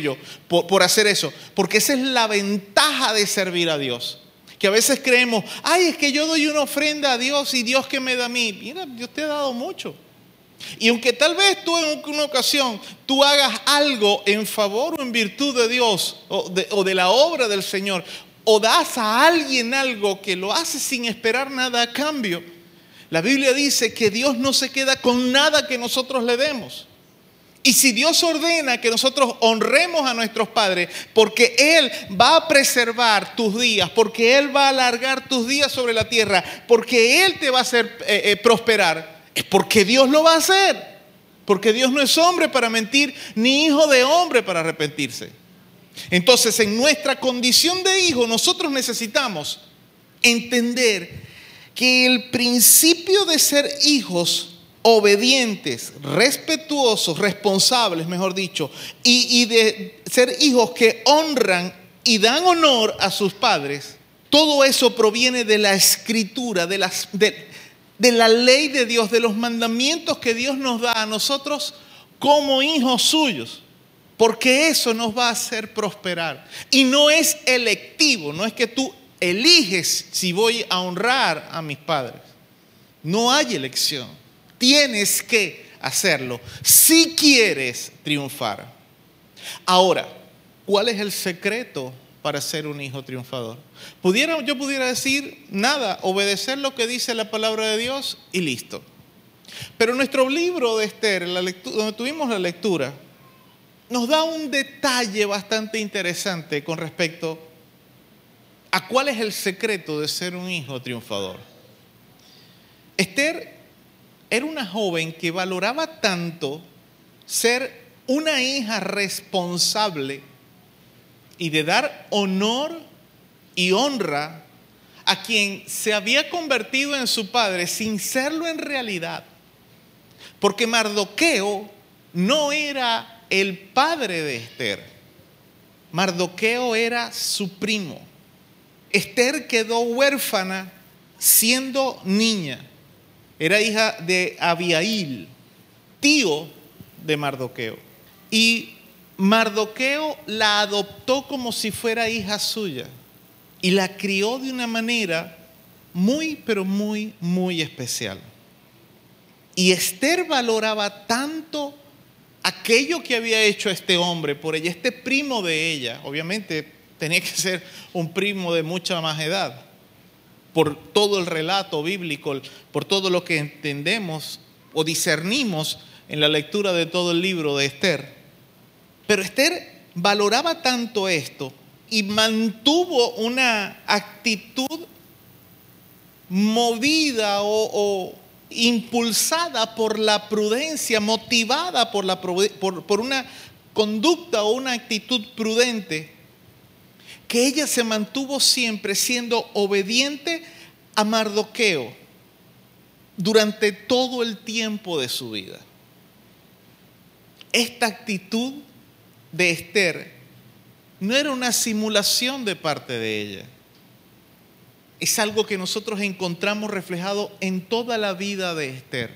hacer eso. Porque esa es la ventaja de servir a Dios. Que a veces creemos, es que yo doy una ofrenda a Dios y Dios que me da a mí. Mira, Dios te ha dado mucho. Y aunque tal vez tú en una ocasión tú hagas algo en favor o en virtud de Dios o de la obra del Señor, o das a alguien algo que lo hace sin esperar nada a cambio, la Biblia dice que Dios no se queda con nada que nosotros le demos. Y si Dios ordena que nosotros honremos a nuestros padres, porque Él va a preservar tus días, porque Él va a alargar tus días sobre la tierra, porque Él te va a hacer prosperar, es porque Dios lo va a hacer. Porque Dios no es hombre para mentir, ni hijo de hombre para arrepentirse. Entonces, en nuestra condición de hijo, nosotros necesitamos entender que el principio de ser hijos obedientes, respetuosos, responsables, mejor dicho, y de ser hijos que honran y dan honor a sus padres, todo eso proviene de la escritura, de la ley de Dios, de los mandamientos que Dios nos da a nosotros como hijos suyos. Porque eso nos va a hacer prosperar. Y no es electivo, no es que tú eliges si voy a honrar a mis padres. No hay elección. Tienes que hacerlo si quieres triunfar. Ahora, ¿cuál es el secreto para ser un hijo triunfador? Yo pudiera decir nada, obedecer lo que dice la palabra de Dios y listo. Pero nuestro libro de Esther, donde tuvimos la lectura, nos da un detalle bastante interesante con respecto a cuál es el secreto de ser un hijo triunfador. Esther era una joven que valoraba tanto ser una hija responsable y de dar honor y honra a quien se había convertido en su padre sin serlo en realidad. Porque Mardoqueo no era el padre de Esther. Mardoqueo era su primo. Esther quedó huérfana siendo niña. Era hija de Abihail, tío de Mardoqueo. Y Mardoqueo la adoptó como si fuera hija suya y la crió de una manera muy, pero muy, muy especial. Y Esther valoraba tanto aquello que había hecho este hombre por ella, este primo de ella. Obviamente tenía que ser un primo de mucha más edad, por todo el relato bíblico, por todo lo que entendemos o discernimos en la lectura de todo el libro de Esther. Pero Esther valoraba tanto esto y mantuvo una actitud movida o impulsada por la prudencia, motivada por una conducta o una actitud prudente, que ella se mantuvo siempre siendo obediente a Mardoqueo durante todo el tiempo de su vida. Esta actitud de Esther no era una simulación de parte de ella. Es algo que nosotros encontramos reflejado en toda la vida de Esther.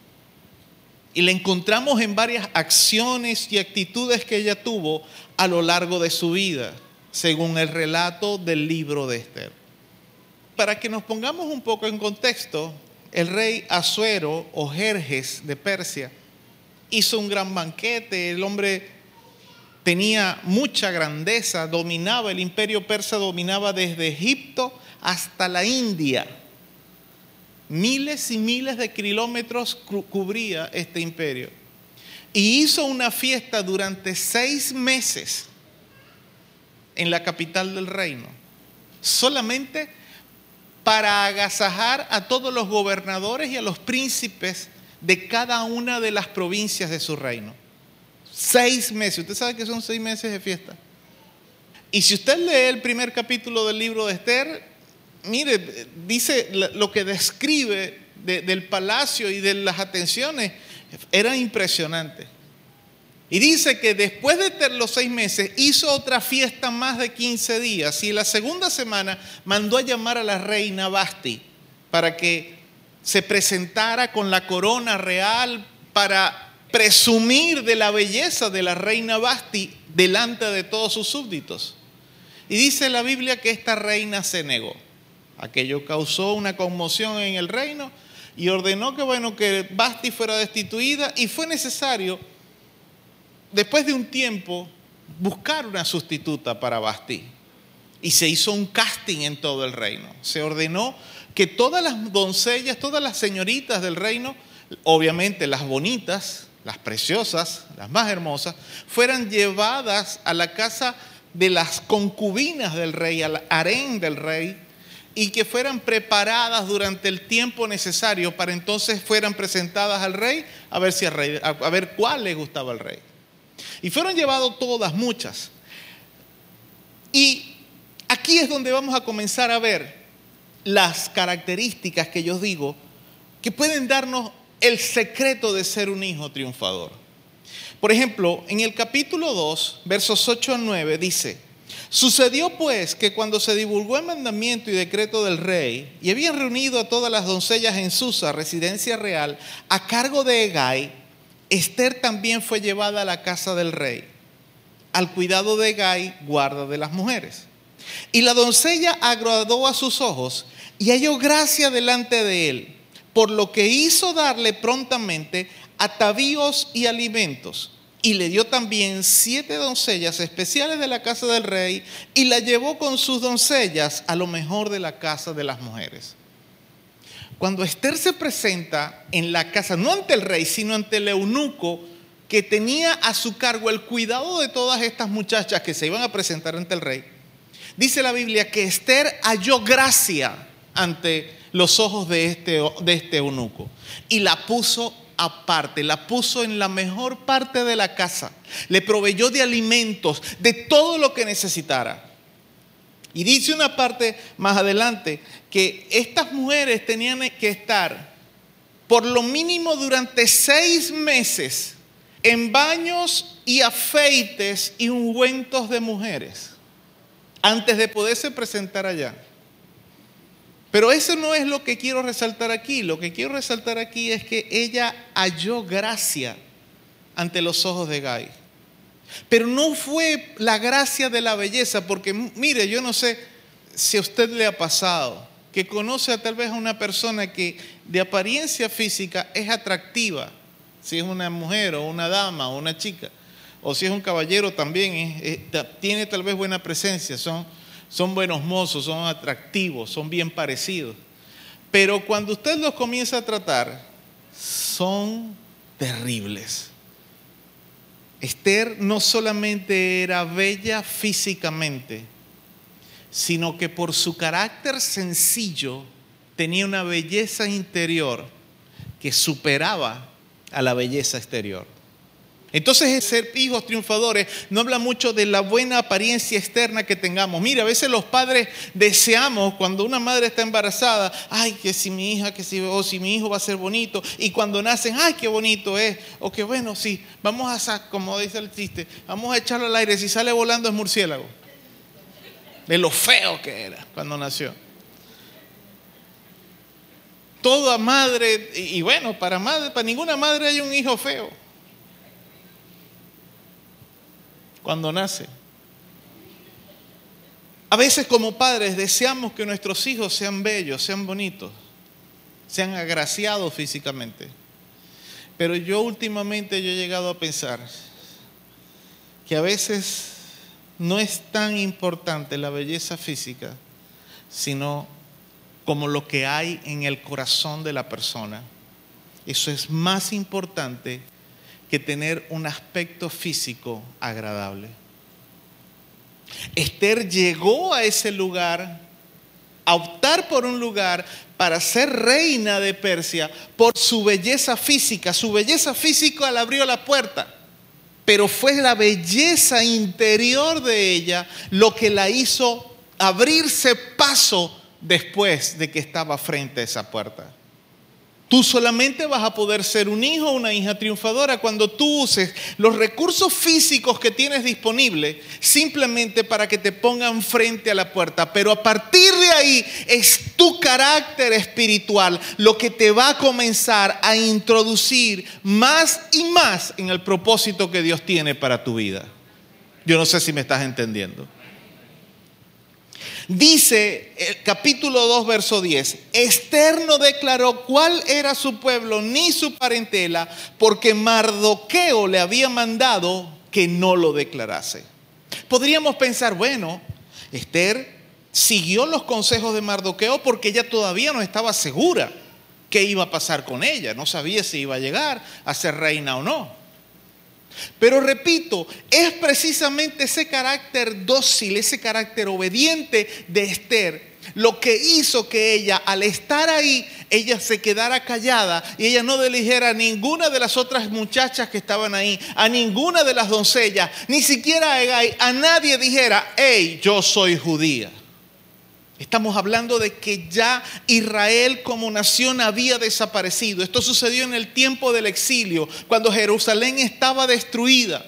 Y la encontramos en varias acciones y actitudes que ella tuvo a lo largo de su vida, según el relato del libro de Esther. Para que nos pongamos un poco en contexto, el rey Asuero o Jerjes de Persia hizo un gran banquete. El hombre tenía mucha grandeza, dominaba, el imperio persa dominaba desde Egipto hasta la India. Miles y miles de kilómetros cubría este imperio. Y hizo una fiesta durante 6 meses en la capital del reino, solamente para agasajar a todos los gobernadores y a los príncipes de cada una de las provincias de su reino. 6 meses. Usted sabe que son 6 meses de fiesta. Y si usted lee el primer capítulo del libro de Esther, mire, dice lo que describe del palacio y de las atenciones, era impresionante. Y dice que después de los 6 meses hizo otra fiesta más de 15 días y la segunda semana mandó a llamar a la reina Vasti para que se presentara con la corona real para presumir de la belleza de la reina Vasti delante de todos sus súbditos. Y dice la Biblia que esta reina se negó. Aquello causó una conmoción en el reino y ordenó que Vasti fuera destituida, y fue necesario, después de un tiempo, buscar una sustituta para Vasti. Y se hizo un casting en todo el reino. Se ordenó que todas las doncellas, todas las señoritas del reino, obviamente las bonitas, las preciosas, las más hermosas, fueran llevadas a la casa de las concubinas del rey, al harén del rey, y que fueran preparadas durante el tiempo necesario para entonces fueran presentadas al rey a ver cuál le gustaba al rey. Y fueron llevadas todas, muchas. Y aquí es donde vamos a comenzar a ver las características que yo digo que pueden darnos el secreto de ser un hijo triunfador. Por ejemplo, en el capítulo 2, versos 8 a 9 dice: sucedió pues que cuando se divulgó el mandamiento y decreto del rey, y habían reunido a todas las doncellas en Susa, residencia real, a cargo de Hegai, Esther también fue llevada a la casa del rey, al cuidado de Hegai, guarda de las mujeres. Y la doncella agradó a sus ojos y halló gracia delante de él, por lo que hizo darle prontamente atavíos y alimentos. Y le dio también 7 doncellas especiales de la casa del rey, y la llevó con sus doncellas a lo mejor de la casa de las mujeres. Cuando Esther se presenta en la casa, no ante el rey, sino ante el eunuco que tenía a su cargo el cuidado de todas estas muchachas que se iban a presentar ante el rey, dice la Biblia que Esther halló gracia ante los ojos de este eunuco y la puso aparte, la puso en la mejor parte de la casa, le proveyó de alimentos, de todo lo que necesitara. Y dice una parte más adelante que estas mujeres tenían que estar por lo mínimo durante 6 meses en baños y afeites y ungüentos de mujeres antes de poderse presentar allá. Pero eso no es lo que quiero resaltar aquí. Lo que quiero resaltar aquí es que ella halló gracia ante los ojos de Hegai. Pero no fue la gracia de la belleza, porque mire, yo no sé si a usted le ha pasado que conoce tal vez a una persona que de apariencia física es atractiva, si es una mujer o una dama o una chica, o si es un caballero también, tiene tal vez buena presencia, son buenos mozos, son atractivos, son bien parecidos. Pero cuando usted los comienza a tratar, son terribles. Esther no solamente era bella físicamente, sino que por su carácter sencillo tenía una belleza interior que superaba a la belleza exterior. Entonces, ser hijos triunfadores no habla mucho de la buena apariencia externa que tengamos. Mira, a veces los padres deseamos, cuando una madre está embarazada, ay, que si mi hija, o si mi hijo va a ser bonito. Y cuando nacen, ay, qué bonito es. O que bueno, sí, vamos a, como dice el chiste, vamos a echarlo al aire. Si sale volando es murciélago. De lo feo que era cuando nació. Toda madre, y bueno, para ninguna madre hay un hijo feo cuando nace. A veces como padres deseamos que nuestros hijos sean bellos, sean bonitos, sean agraciados físicamente. Pero yo últimamente he llegado a pensar que a veces no es tan importante la belleza física, sino como lo que hay en el corazón de la persona. Eso es más importante que tener un aspecto físico agradable. Esther llegó a ese lugar, a optar por un lugar para ser reina de Persia por su belleza física. Su belleza física le abrió la puerta, pero fue la belleza interior de ella lo que la hizo abrirse paso después de que estaba frente a esa puerta. Tú solamente vas a poder ser un hijo o una hija triunfadora cuando tú uses los recursos físicos que tienes disponibles simplemente para que te pongan frente a la puerta. Pero a partir de ahí es tu carácter espiritual lo que te va a comenzar a introducir más y más en el propósito que Dios tiene para tu vida. Yo no sé si me estás entendiendo. Dice el capítulo 2, verso 10, Esther no declaró cuál era su pueblo ni su parentela, porque Mardoqueo le había mandado que no lo declarase. Podríamos pensar, bueno, Esther siguió los consejos de Mardoqueo porque ella todavía no estaba segura qué iba a pasar con ella. No sabía si iba a llegar a ser reina o no. Pero repito, es precisamente ese carácter dócil, ese carácter obediente de Esther lo que hizo que ella, al estar ahí, ella se quedara callada y ella no le dijera a ninguna de las otras muchachas que estaban ahí, a ninguna de las doncellas, ni siquiera a Hegai, a nadie dijera, hey, yo soy judía. Estamos hablando de que ya Israel como nación había desaparecido. Esto sucedió en el tiempo del exilio, cuando Jerusalén estaba destruida.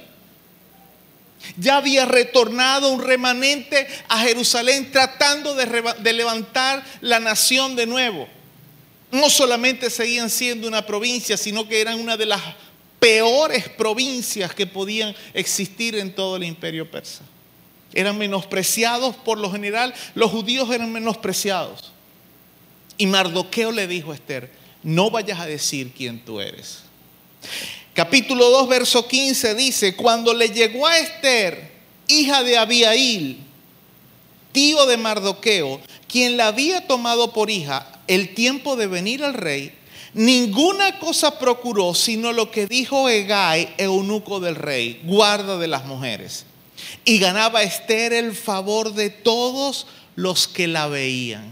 Ya había retornado un remanente a Jerusalén tratando de levantar la nación de nuevo. No solamente seguían siendo una provincia, sino que eran una de las peores provincias que podían existir en todo el imperio persa. Eran menospreciados por lo general, los judíos eran menospreciados. Y Mardoqueo le dijo a Esther, no vayas a decir quién tú eres. Capítulo 2, verso 15 dice, cuando le llegó a Esther, hija de Abihail, tío de Mardoqueo, quien la había tomado por hija, el tiempo de venir al rey, ninguna cosa procuró sino lo que dijo Hegai, eunuco del rey, guarda de las mujeres. Y ganaba Esther el favor de todos los que la veían.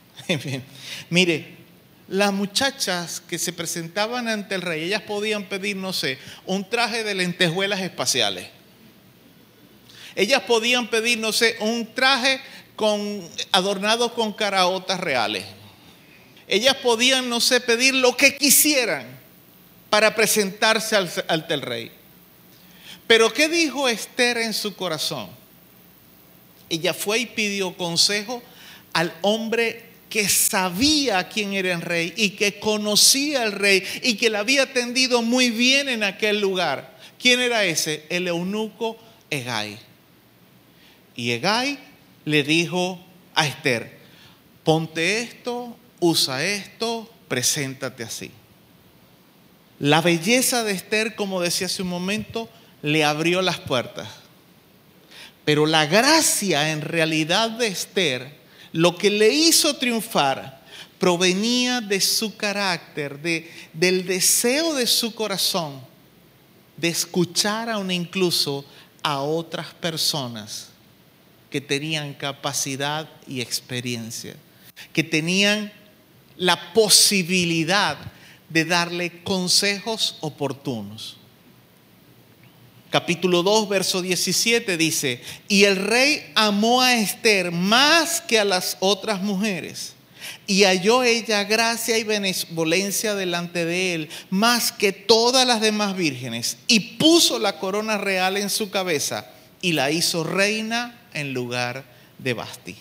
Mire, las muchachas que se presentaban ante el rey, ellas podían pedir, no sé, un traje de lentejuelas espaciales. Ellas podían pedir, no sé, un traje adornado con caraotas reales. Ellas podían, no sé, pedir lo que quisieran para presentarse ante el rey. Pero ¿qué dijo Esther en su corazón? Ella fue y pidió consejo al hombre que sabía quién era el rey y que conocía al rey y que le había atendido muy bien en aquel lugar. ¿Quién era ese? El eunuco Hegai. Y Hegai le dijo a Esther, ponte esto, usa esto, preséntate así. La belleza de Esther, como decía hace un momento, le abrió las puertas. Pero la gracia en realidad de Esther, lo que le hizo triunfar, provenía de su carácter, del deseo de su corazón, de escuchar aún incluso a otras personas que tenían capacidad y experiencia, que tenían la posibilidad de darle consejos oportunos. Capítulo 2, verso 17 dice: y el rey amó a Esther más que a las otras mujeres, y halló ella gracia y benevolencia delante de él más que todas las demás vírgenes, y puso la corona real en su cabeza y la hizo reina en lugar de Vasti.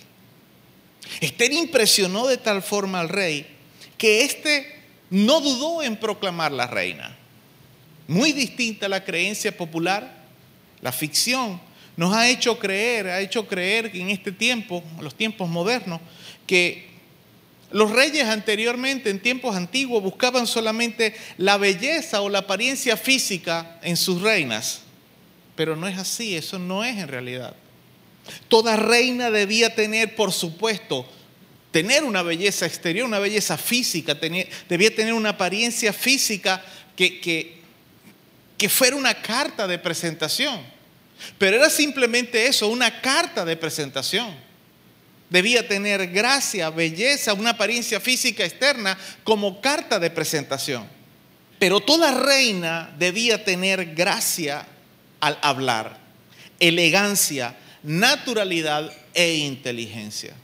Esther impresionó de tal forma al rey que éste no dudó en proclamarla reina. Muy distinta a la creencia popular, la ficción nos ha hecho creer que en este tiempo, en los tiempos modernos, que los reyes anteriormente, en tiempos antiguos, buscaban solamente la belleza o la apariencia física en sus reinas. Pero no es así, eso no es en realidad. Toda reina debía tener, por supuesto, tener una belleza exterior, una belleza física, debía tener una apariencia física que fuera una carta de presentación. Pero era simplemente eso, una carta de presentación. Debía tener gracia, belleza, una apariencia física externa como carta de presentación. Pero toda reina debía tener gracia al hablar, elegancia, naturalidad e inteligencia.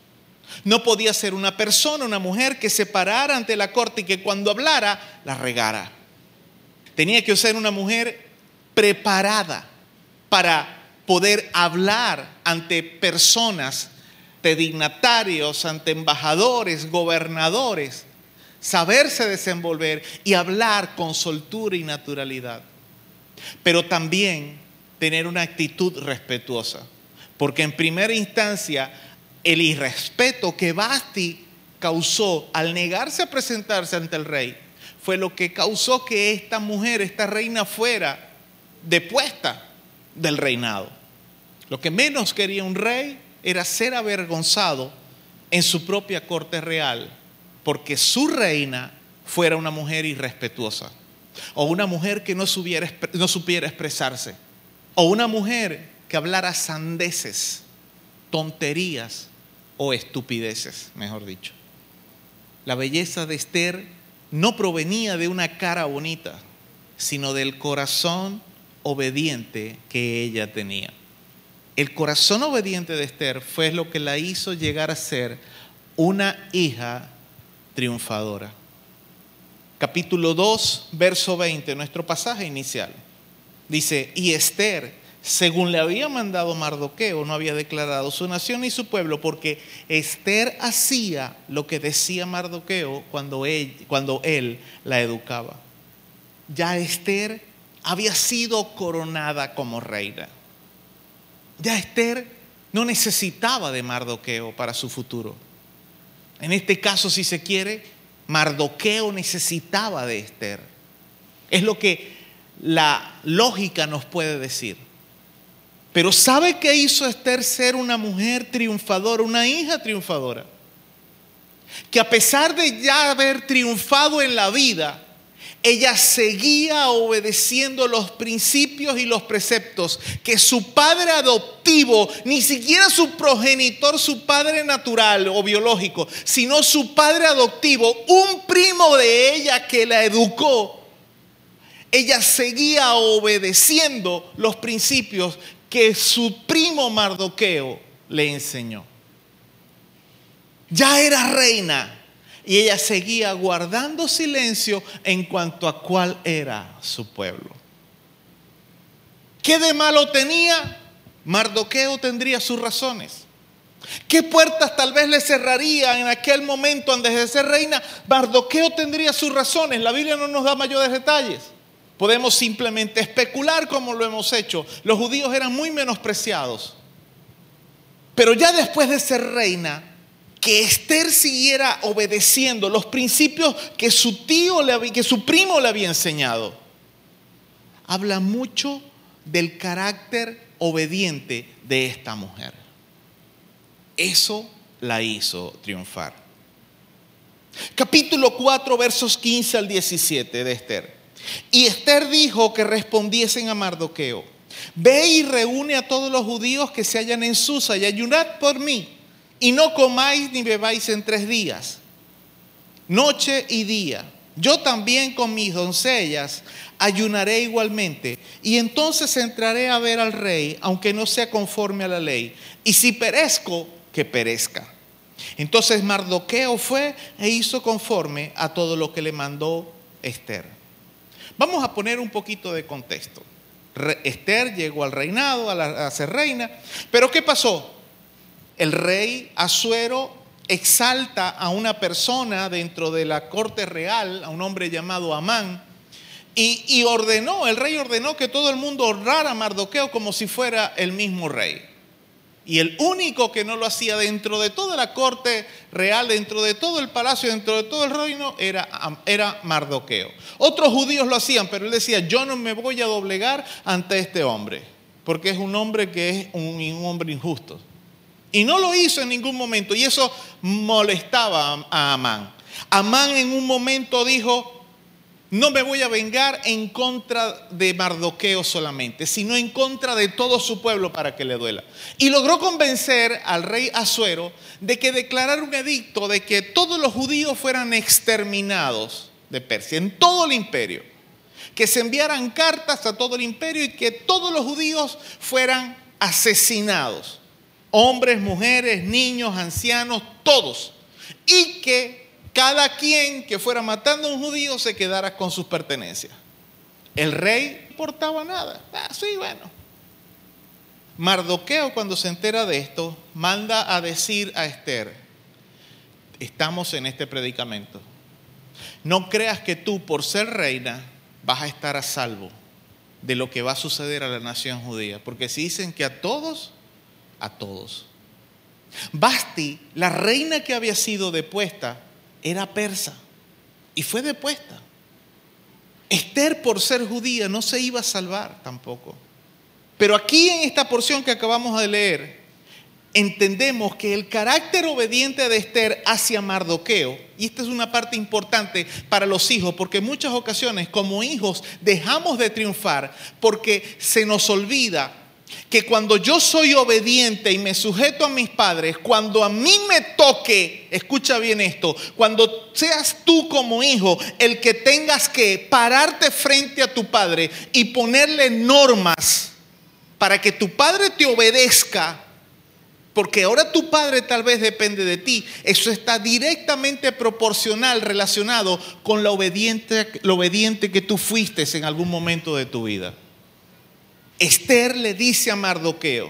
No podía ser una persona, una mujer que se parara ante la corte y que cuando hablara la regara. Tenía que ser una mujer preparada para poder hablar ante personas, ante dignatarios, ante embajadores, gobernadores, saberse desenvolver y hablar con soltura y naturalidad. Pero también tener una actitud respetuosa, porque en primera instancia el irrespeto que Vasti causó al negarse a presentarse ante el rey fue lo que causó que esta mujer, esta reina, fuera depuesta del reinado. Lo que menos quería un rey era ser avergonzado en su propia corte real, porque su reina fuera una mujer irrespetuosa, o una mujer que no supiera expresarse, o una mujer que hablara sandeces, tonterías o estupideces, mejor dicho. La belleza de Esther no provenía de una cara bonita, sino del corazón obediente que ella tenía. El corazón obediente de Esther fue lo que la hizo llegar a ser una hija triunfadora. Capítulo 2, verso 20, nuestro pasaje inicial. Dice: y Esther, según le había mandado Mardoqueo, no había declarado su nación ni su pueblo, porque Esther hacía lo que decía Mardoqueo cuando él la educaba. Ya Esther había sido coronada como reina. Ya Esther no necesitaba de Mardoqueo para su futuro. En este caso, si se quiere, Mardoqueo necesitaba de Esther. Es lo que la lógica nos puede decir. Pero ¿sabe qué hizo Esther ser una mujer triunfadora, una hija triunfadora? Que a pesar de ya haber triunfado en la vida, ella seguía obedeciendo los principios y los preceptos que su padre adoptivo, ni siquiera su progenitor, su padre natural o biológico, sino su padre adoptivo, un primo de ella que la educó. Ella seguía obedeciendo los principios que su primo Mardoqueo le enseñó. Ya era reina y ella seguía guardando silencio en cuanto a cuál era su pueblo. ¿Qué de malo tenía? Mardoqueo tendría sus razones. ¿Qué puertas tal vez le cerraría en aquel momento antes de ser reina? Mardoqueo tendría sus razones. La Biblia no nos da mayores detalles. Podemos simplemente especular como lo hemos hecho. Los judíos eran muy menospreciados. Pero ya después de ser reina, que Esther siguiera obedeciendo los principios que su primo le había enseñado, habla mucho del carácter obediente de esta mujer. Eso la hizo triunfar. Capítulo 4, versos 15 al 17 de Esther. Y Esther dijo que respondiesen a Mardoqueo: ve y reúne a todos los judíos que se hallan en Susa y ayunad por mí, y no comáis ni bebáis en 3 días, noche y día, yo también con mis doncellas ayunaré igualmente, y entonces entraré a ver al rey, aunque no sea conforme a la ley, y si perezco, que perezca. Entonces Mardoqueo fue e hizo conforme a todo lo que le mandó Esther. Vamos a poner un poquito de contexto. Esther llegó al reinado, a ser reina, pero ¿qué pasó? El rey Asuero exalta a una persona dentro de la corte real, a un hombre llamado Amán, y el rey ordenó que todo el mundo honrara a Mardoqueo como si fuera el mismo rey. Y el único que no lo hacía dentro de toda la corte real, dentro de todo el palacio, dentro de todo el reino, era Mardoqueo. Otros judíos lo hacían, pero él decía, yo no me voy a doblegar ante este hombre, porque es un hombre que es un hombre injusto. Y no lo hizo en ningún momento, y eso molestaba a Amán. Amán en un momento dijo, no me voy a vengar en contra de Mardoqueo solamente, sino en contra de todo su pueblo para que le duela. Y logró convencer al rey Asuero de que declarara un edicto de que todos los judíos fueran exterminados de Persia, en todo el imperio. Que se enviaran cartas a todo el imperio y que todos los judíos fueran asesinados. Hombres, mujeres, niños, ancianos, todos. Y que cada quien que fuera matando a un judío se quedara con sus pertenencias. El rey no importaba nada. Sí, bueno. Mardoqueo, cuando se entera de esto, manda a decir a Esther, estamos en este predicamento. No creas que tú, por ser reina, vas a estar a salvo de lo que va a suceder a la nación judía. Porque si dicen que a todos. Vasti, la reina que había sido depuesta, era persa y fue depuesta. Esther, por ser judía, no se iba a salvar tampoco. Pero aquí en esta porción que acabamos de leer, entendemos que el carácter obediente de Esther hacia Mardoqueo, y esta es una parte importante para los hijos, porque en muchas ocasiones como hijos dejamos de triunfar porque se nos olvida que cuando yo soy obediente y me sujeto a mis padres, cuando a mí me toque, escucha bien esto, cuando seas tú como hijo el que tengas que pararte frente a tu padre y ponerle normas para que tu padre te obedezca, porque ahora tu padre tal vez depende de ti, eso está directamente proporcional, relacionado con lo obediente que tú fuiste en algún momento de tu vida. Esther le dice a Mardoqueo,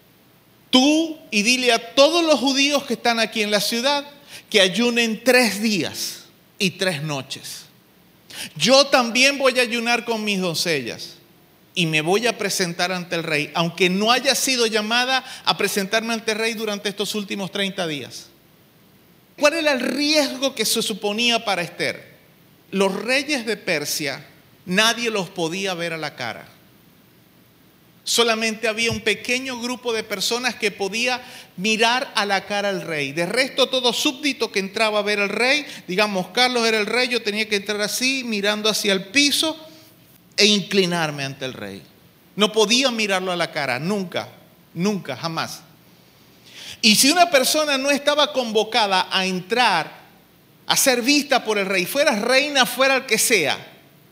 tú y dile a todos los judíos que están aquí en la ciudad que ayunen 3 días y 3 noches. Yo también voy a ayunar con mis doncellas y me voy a presentar ante el rey, aunque no haya sido llamada a presentarme ante el rey durante estos últimos 30 días. ¿Cuál era el riesgo que se suponía para Esther? Los reyes de Persia, nadie los podía ver a la cara. Solamente había un pequeño grupo de personas que podía mirar a la cara al rey. De resto, todo súbdito que entraba a ver al rey, digamos, Carlos era el rey, yo tenía que entrar así, mirando hacia el piso e inclinarme ante el rey. No podía mirarlo a la cara, nunca, jamás. Y si una persona no estaba convocada a entrar, a ser vista por el rey, fuera reina, fuera el que sea,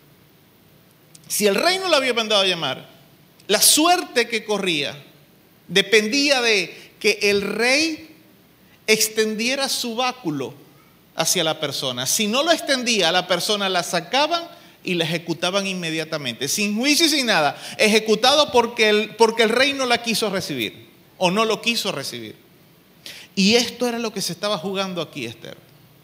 si el rey no la había mandado a llamar, la suerte que corría dependía de que el rey extendiera su báculo hacia la persona. Si no lo extendía, a la persona la sacaban y la ejecutaban inmediatamente, sin juicio y sin nada, ejecutado porque el rey no la quiso recibir o no lo quiso recibir. Y esto era lo que se estaba jugando aquí, Esther.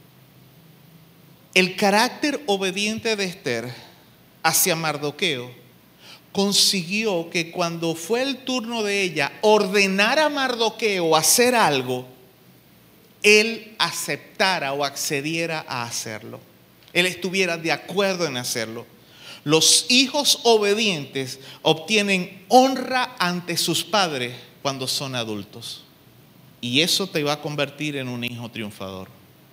El carácter obediente de Esther hacia Mardoqueo consiguió que cuando fue el turno de ella ordenar a Mardoqueo hacer algo, él aceptara o accediera a hacerlo. Él estuviera de acuerdo en hacerlo. Los hijos obedientes obtienen honra ante sus padres cuando son adultos. Y eso te va a convertir en un hijo triunfador.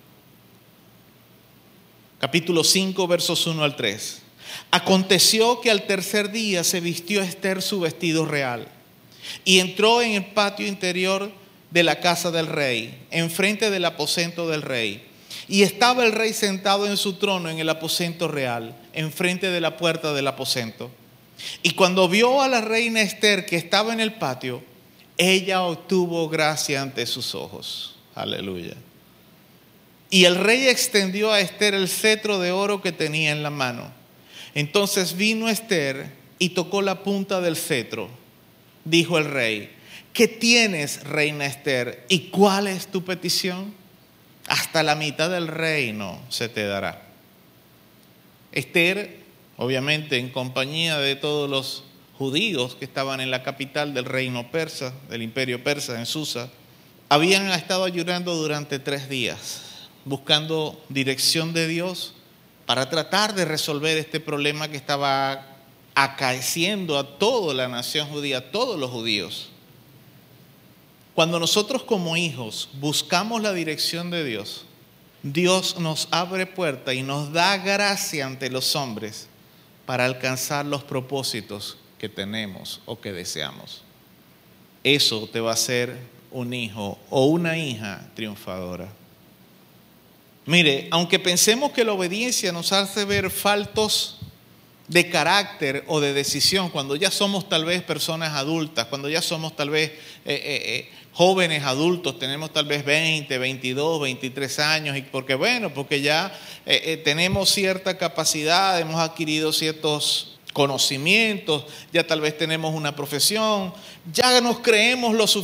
Capítulo 5, versos 1 al 3. Aconteció que al tercer día se vistió Esther su vestido real y entró en el patio interior de la casa del rey, enfrente del aposento del rey. Y estaba el rey sentado en su trono en el aposento real, enfrente de la puerta del aposento. Y cuando vio a la reina Esther que estaba en el patio, ella obtuvo gracia ante sus ojos. Aleluya. Y el rey extendió a Esther el cetro de oro que tenía en la mano. Entonces vino Esther y tocó la punta del cetro. Dijo el rey: ¿qué tienes, reina Esther? ¿Y cuál es tu petición? Hasta la mitad del reino se te dará. Esther, obviamente en compañía de todos los judíos que estaban en la capital del reino persa, del imperio persa, en Susa, habían estado ayunando durante 3 días, buscando dirección de Dios para tratar de resolver este problema que estaba acaeciendo a toda la nación judía, a todos los judíos. Cuando nosotros como hijos buscamos la dirección de Dios, Dios nos abre puerta y nos da gracia ante los hombres para alcanzar los propósitos que tenemos o que deseamos. Eso te va a hacer un hijo o una hija triunfadora. Mire, aunque pensemos que la obediencia nos hace ver faltos de carácter o de decisión, cuando ya somos tal vez personas adultas, cuando ya somos tal vez jóvenes adultos, tenemos tal vez 20, 22, 23 años, y porque ya tenemos cierta capacidad, hemos adquirido ciertos conocimientos, ya tal vez tenemos una profesión, ya nos creemos lo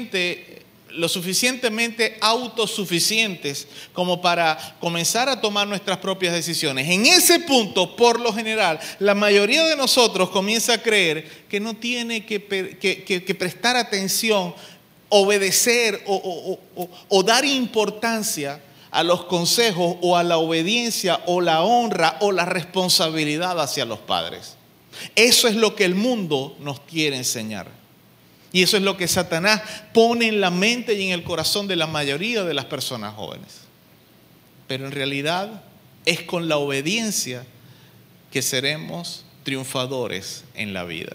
suficientemente autosuficientes como para comenzar a tomar nuestras propias decisiones. En ese punto, por lo general, la mayoría de nosotros comienza a creer que no tiene que prestar atención, obedecer o dar importancia a los consejos o a la obediencia o la honra o la responsabilidad hacia los padres. Eso es lo que el mundo nos quiere enseñar. Y eso es lo que Satanás pone en la mente y en el corazón de la mayoría de las personas jóvenes. Pero en realidad es con la obediencia que seremos triunfadores en la vida.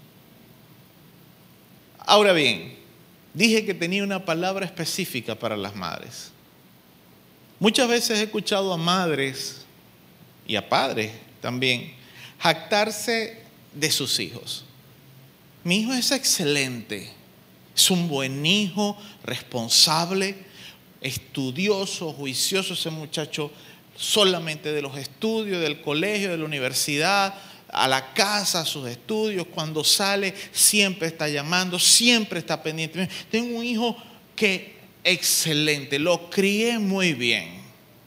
Ahora bien, dije que tenía una palabra específica para las madres. Muchas veces he escuchado a madres y a padres también jactarse de sus hijos. Mi hijo es excelente, es un buen hijo, responsable, estudioso, juicioso. Ese muchacho solamente de los estudios, del colegio, de la universidad, a la casa, a sus estudios. Cuando sale siempre está llamando, siempre está pendiente. Tengo un hijo que excelente, lo crié muy bien.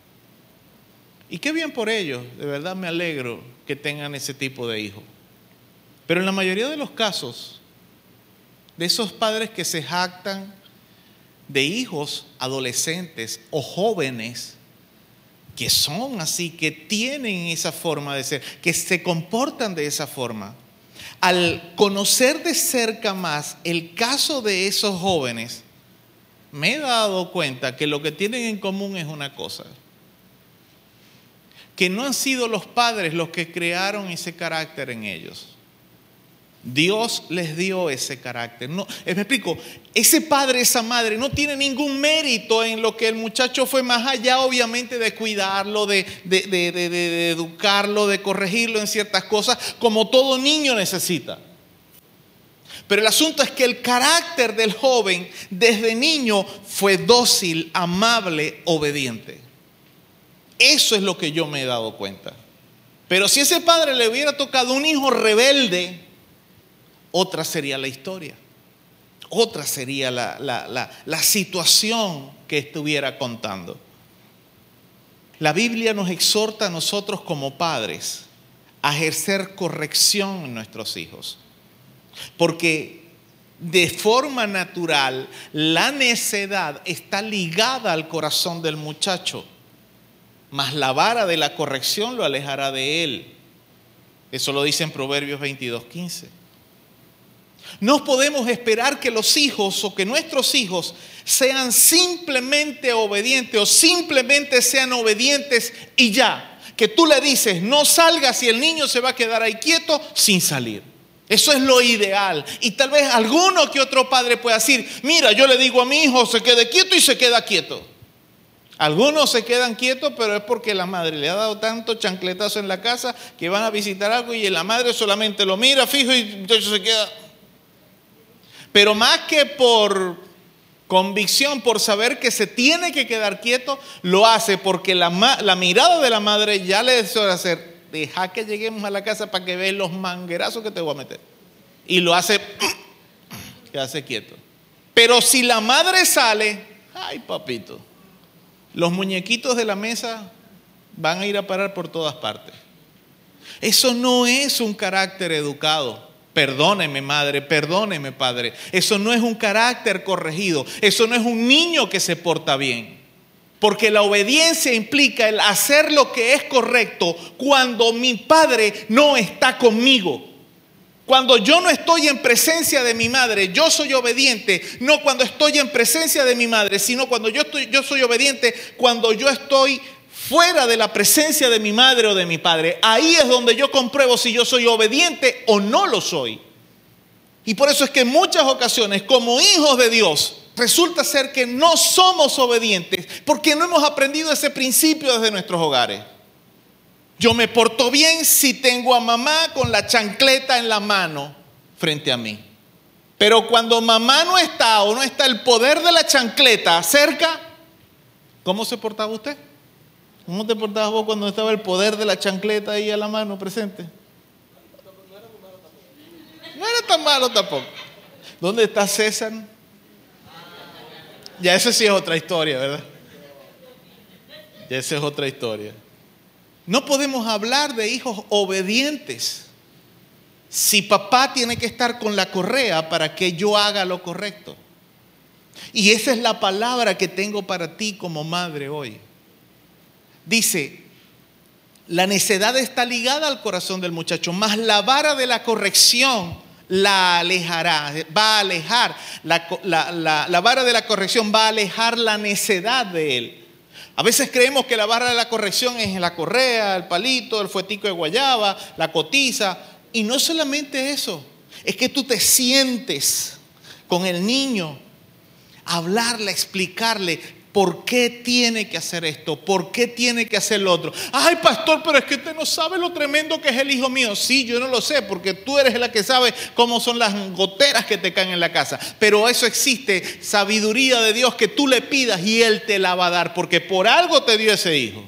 Y qué bien por ellos, de verdad me alegro que tengan ese tipo de hijos. Pero en la mayoría de los casos, de esos padres que se jactan de hijos adolescentes o jóvenes, que son así, que tienen esa forma de ser, que se comportan de esa forma, al conocer de cerca más el caso de esos jóvenes, me he dado cuenta que lo que tienen en común es una cosa: que no han sido los padres los que crearon ese carácter en ellos. Dios les dio ese carácter. No, me explico, ese padre, esa madre no tiene ningún mérito en lo que el muchacho fue, más allá obviamente de cuidarlo, de educarlo, de corregirlo en ciertas cosas, como todo niño necesita. Pero el asunto es que el carácter del joven desde niño fue dócil, amable, obediente. Eso es lo que yo me he dado cuenta. Pero si ese padre le hubiera tocado un hijo rebelde, otra sería la historia. Otra sería la situación que estuviera contando. La Biblia nos exhorta a nosotros como padres a ejercer corrección en nuestros hijos. Porque de forma natural la necedad está ligada al corazón del muchacho, mas la vara de la corrección lo alejará de él. Eso lo dice en Proverbios 22:15. No podemos esperar que los hijos o que nuestros hijos sean simplemente obedientes o simplemente sean obedientes y ya. Que tú le dices no salgas y el niño se va a quedar ahí quieto sin salir. Eso es lo ideal. Y tal vez alguno que otro padre pueda decir: mira, yo le digo a mi hijo se quede quieto y se queda quieto. Algunos se quedan quietos, pero es porque la madre le ha dado tanto chancletazo en la casa que van a visitar algo y la madre solamente lo mira fijo y entonces se queda. Pero más que por convicción, por saber que se tiene que quedar quieto, lo hace porque la mirada de la madre ya le suele hacer: deja que lleguemos a la casa para que veas los manguerazos que te voy a meter. Y lo hace, quedarse quieto. Pero si la madre sale, ay papito, los muñequitos de la mesa van a ir a parar por todas partes. Eso no es un carácter educado. Perdóneme madre, perdóneme padre. Eso no es un carácter corregido. Eso no es un niño que se porta bien. Porque la obediencia implica el hacer lo que es correcto cuando mi padre no está conmigo. Cuando yo no estoy en presencia de mi madre, yo soy obediente. No cuando estoy en presencia de mi madre, sino cuando yo soy obediente cuando yo estoy fuera de la presencia de mi madre o de mi padre. Ahí es donde yo compruebo si yo soy obediente o no lo soy. Y por eso es que en muchas ocasiones, como hijos de Dios, resulta ser que no somos obedientes porque no hemos aprendido ese principio desde nuestros hogares. Yo me porto bien si tengo a mamá con la chancleta en la mano frente a mí. Pero cuando mamá no está o no está el poder de la chancleta cerca, ¿cómo se portaba usted? ¿Cómo te portabas vos cuando estaba el poder de la chancleta ahí a la mano presente? No era tan malo tampoco. ¿Dónde está César? Ya eso sí es otra historia, ¿verdad? Ya esa es otra historia. No podemos hablar de hijos obedientes si papá tiene que estar con la correa para que yo haga lo correcto. Y esa es la palabra que tengo para ti como madre hoy. Dice, la necedad está ligada al corazón del muchacho, mas la vara de la corrección la alejará, va a alejar, la vara de la corrección va a alejar la necedad de él. A veces creemos que la vara de la corrección es la correa, el palito, el fuetico de guayaba, la cotiza. Y no solamente eso, es que tú te sientes con el niño a hablarle, a explicarle por qué tiene que hacer esto, por qué tiene que hacer lo otro. Ay, pastor, pero es que usted no sabe lo tremendo que es el hijo mío. Sí, yo no lo sé, porque tú eres la que sabe cómo son las goteras que te caen en la casa. Pero eso existe, sabiduría de Dios que tú le pidas y Él te la va a dar, porque por algo te dio ese hijo.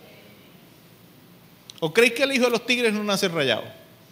¿O creéis que el hijo de los tigres no nace rayado?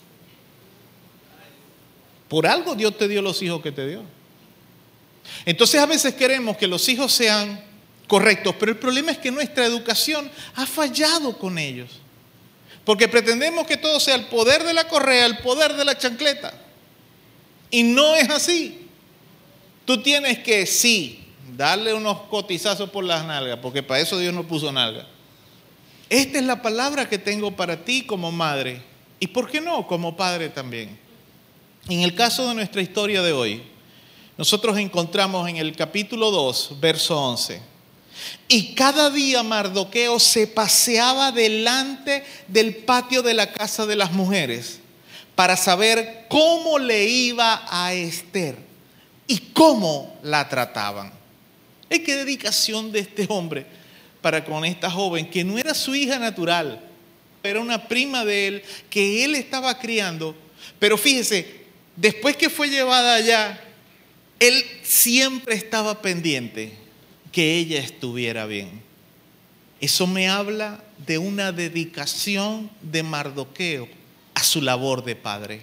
Por algo Dios te dio los hijos que te dio. Entonces a veces queremos que los hijos sean correctos, pero el problema es que nuestra educación ha fallado con ellos. Porque pretendemos que todo sea el poder de la correa, el poder de la chancleta. Y no es así. Tú tienes que, sí, darle unos cotizazos por las nalgas, porque para eso Dios no puso nalga. Esta es la palabra que tengo para ti como madre. Y por qué no, como padre también. En el caso de nuestra historia de hoy, nosotros encontramos en el capítulo 2, verso 11. Y cada día Mardoqueo se paseaba delante del patio de la casa de las mujeres para saber cómo le iba a Esther y cómo la trataban. Qué dedicación de este hombre para con esta joven que no era su hija natural, era una prima de él que él estaba criando. Pero fíjese, después que fue llevada allá, él siempre estaba pendiente que ella estuviera bien. Eso me habla de una dedicación de Mardoqueo a su labor de padre.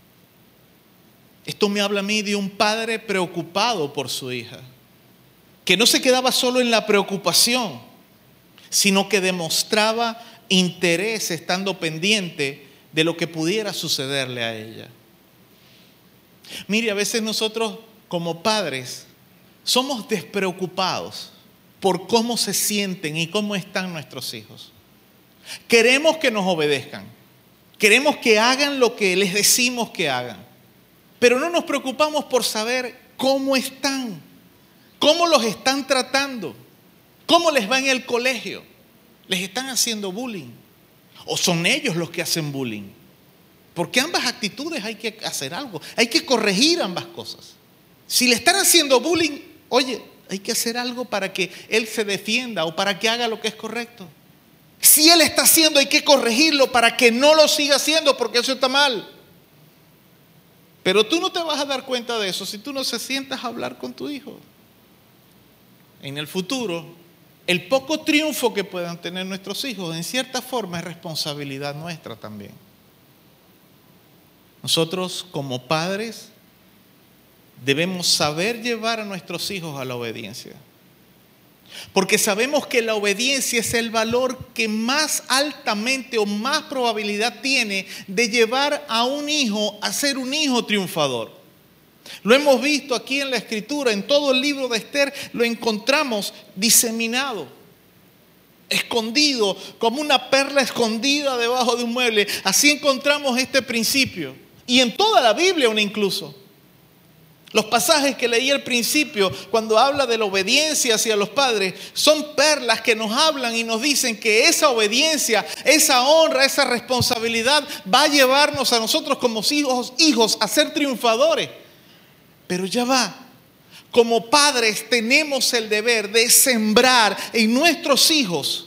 Esto me habla a mí de un padre preocupado por su hija, que no se quedaba solo en la preocupación, sino que demostraba interés estando pendiente de lo que pudiera sucederle a ella. Mire, a veces nosotros como padres somos despreocupados por cómo se sienten y cómo están nuestros hijos. Queremos que nos obedezcan. Queremos que hagan lo que les decimos que hagan. Pero no nos preocupamos por saber cómo están, cómo los están tratando, cómo les va en el colegio. ¿Les están haciendo bullying? ¿O son ellos los que hacen bullying? Porque ambas actitudes hay que hacer algo. Hay que corregir ambas cosas. Si le están haciendo bullying, oye, Hay que hacer algo para que él se defienda o para que haga lo que es correcto. Si él está haciendo, hay que corregirlo para que no lo siga haciendo, porque eso está mal. Pero tú no te vas a dar cuenta de eso si tú no se sientas a hablar con tu hijo. En el futuro, el poco triunfo que puedan tener nuestros hijos, en cierta forma, es responsabilidad nuestra también. Nosotros, como padres, debemos saber llevar a nuestros hijos a la obediencia. Porque sabemos que la obediencia es el valor que más altamente o más probabilidad tiene de llevar a un hijo a ser un hijo triunfador. Lo hemos visto aquí en la Escritura, en todo el libro de Esther, lo encontramos diseminado, escondido, como una perla escondida debajo de un mueble. Así encontramos este principio. Y en toda la Biblia incluso. Los pasajes que leí al principio, cuando habla de la obediencia hacia los padres, son perlas que nos hablan y nos dicen que esa obediencia, esa honra, esa responsabilidad va a llevarnos a nosotros como hijos a ser triunfadores. Pero ya va. Como padres tenemos el deber de sembrar en nuestros hijos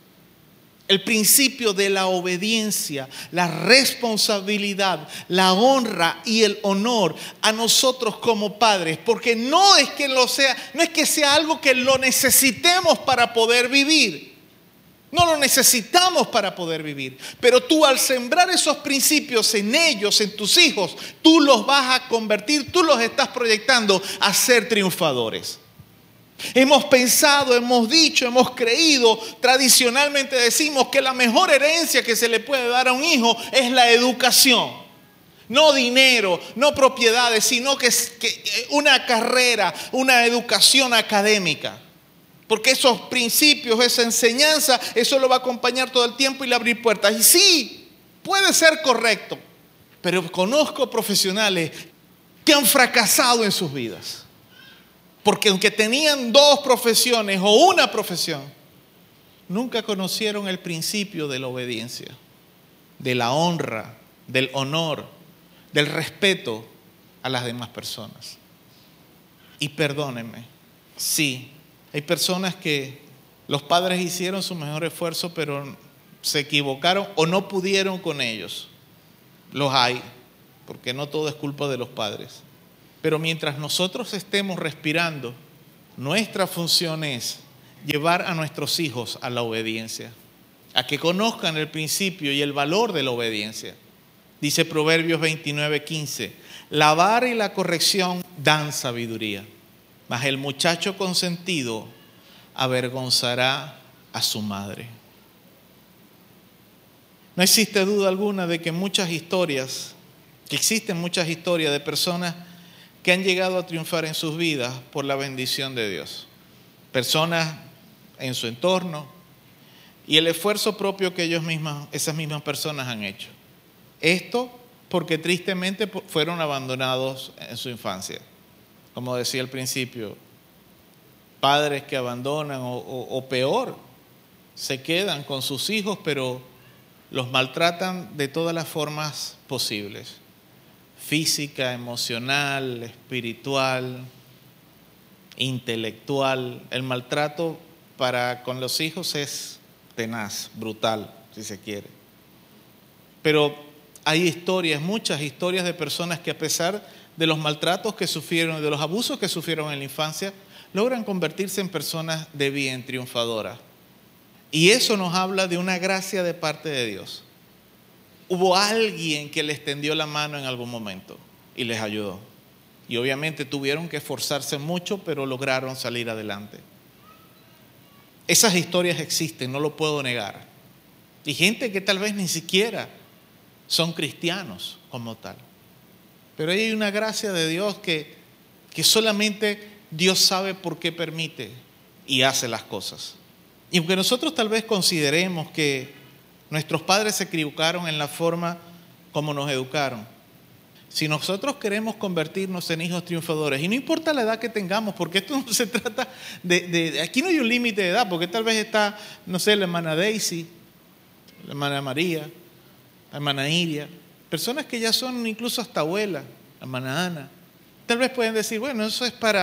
el principio de la obediencia, la responsabilidad, la honra y el honor a nosotros como padres. Porque no es que sea algo que lo necesitemos para poder vivir. No lo necesitamos para poder vivir. Pero tú, al sembrar esos principios en ellos, en tus hijos, tú los vas a convertir, tú los estás proyectando a ser triunfadores. Hemos pensado, hemos dicho, hemos creído, tradicionalmente decimos que la mejor herencia que se le puede dar a un hijo es la educación. No dinero, no propiedades, sino que una carrera, una educación académica. Porque esos principios, esa enseñanza, eso lo va a acompañar todo el tiempo y le va a abrir puertas. Y sí, puede ser correcto, pero conozco profesionales que han fracasado en sus vidas. Porque aunque tenían 2 profesiones o una profesión, nunca conocieron el principio de la obediencia, de la honra, del honor, del respeto a las demás personas. Y perdónenme, sí, hay personas que los padres hicieron su mejor esfuerzo, pero se equivocaron o no pudieron con ellos. Los hay, porque no todo es culpa de los padres. Pero mientras nosotros estemos respirando, nuestra función es llevar a nuestros hijos a la obediencia, a que conozcan el principio y el valor de la obediencia. Dice Proverbios 29:15, la vara y la corrección dan sabiduría, mas el muchacho consentido avergonzará a su madre. No existe duda alguna de que existen muchas historias de personas que han llegado a triunfar en sus vidas por la bendición de Dios. Personas en su entorno y el esfuerzo propio que esas mismas personas han hecho. Esto porque tristemente fueron abandonados en su infancia. Como decía al principio, padres que abandonan o peor, se quedan con sus hijos, pero los maltratan de todas las formas posibles. Física, emocional, espiritual, intelectual. El maltrato con los hijos es tenaz, brutal, si se quiere. Pero hay muchas historias de personas que a pesar de los maltratos que sufrieron, de los abusos que sufrieron en la infancia, logran convertirse en personas de bien, triunfadoras. Y eso nos habla de una gracia de parte de Dios. Hubo alguien que les tendió la mano en algún momento y les ayudó. Y obviamente tuvieron que esforzarse mucho, pero lograron salir adelante. Esas historias existen, no lo puedo negar. Y gente que tal vez ni siquiera son cristianos como tal. Pero ahí hay una gracia de Dios que solamente Dios sabe por qué permite y hace las cosas. Y aunque nosotros tal vez consideremos que nuestros padres se equivocaron en la forma como nos educaron, si nosotros queremos convertirnos en hijos triunfadores, y no importa la edad que tengamos, porque esto no se trata aquí no hay un límite de edad, porque tal vez está, no sé, la hermana Daisy, la hermana María, la hermana Iria, personas que ya son incluso hasta abuelas, la hermana Ana. Tal vez pueden decir, bueno, eso es para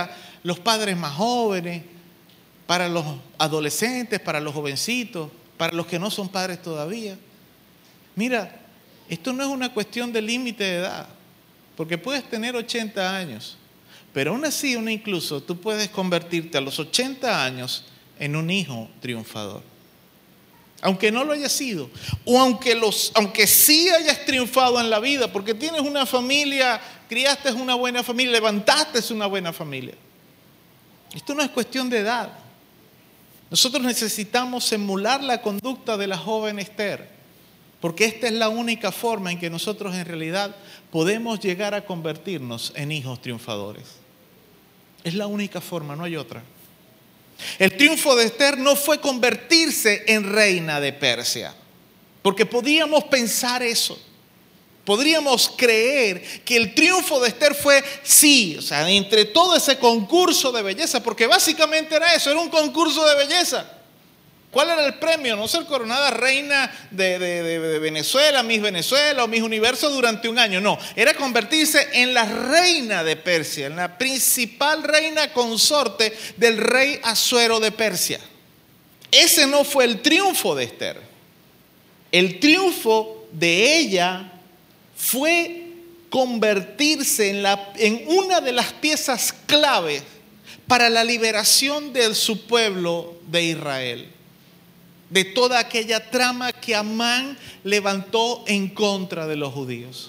los padres más jóvenes, para los adolescentes, para los jovencitos, para los que no son padres todavía. Mira, esto no es una cuestión de límite de edad, porque puedes tener 80 años, pero aún así, incluso tú puedes convertirte a los 80 años en un hijo triunfador. Aunque no lo hayas sido, o aunque sí hayas triunfado en la vida, porque tienes una familia, criaste una buena familia, levantaste una buena familia. Esto no es cuestión de edad. Nosotros necesitamos emular la conducta de la joven Esther, porque esta es la única forma en que nosotros en realidad podemos llegar a convertirnos en hijos triunfadores. Es la única forma, no hay otra. El triunfo de Esther no fue convertirse en reina de Persia, porque podríamos pensar eso. Podríamos creer que el triunfo de Esther fue, sí, o sea, entre todo ese concurso de belleza, porque básicamente era eso, era un concurso de belleza. ¿Cuál era el premio? No ser coronada reina de Venezuela, Miss Venezuela o Miss Universo durante un año. No, era convertirse en la reina de Persia, en la principal reina consorte del rey Asuero de Persia. Ese no fue el triunfo de Esther. El triunfo de ella fue convertirse en una de las piezas clave para la liberación de su pueblo de Israel, de toda aquella trama que Amán levantó en contra de los judíos.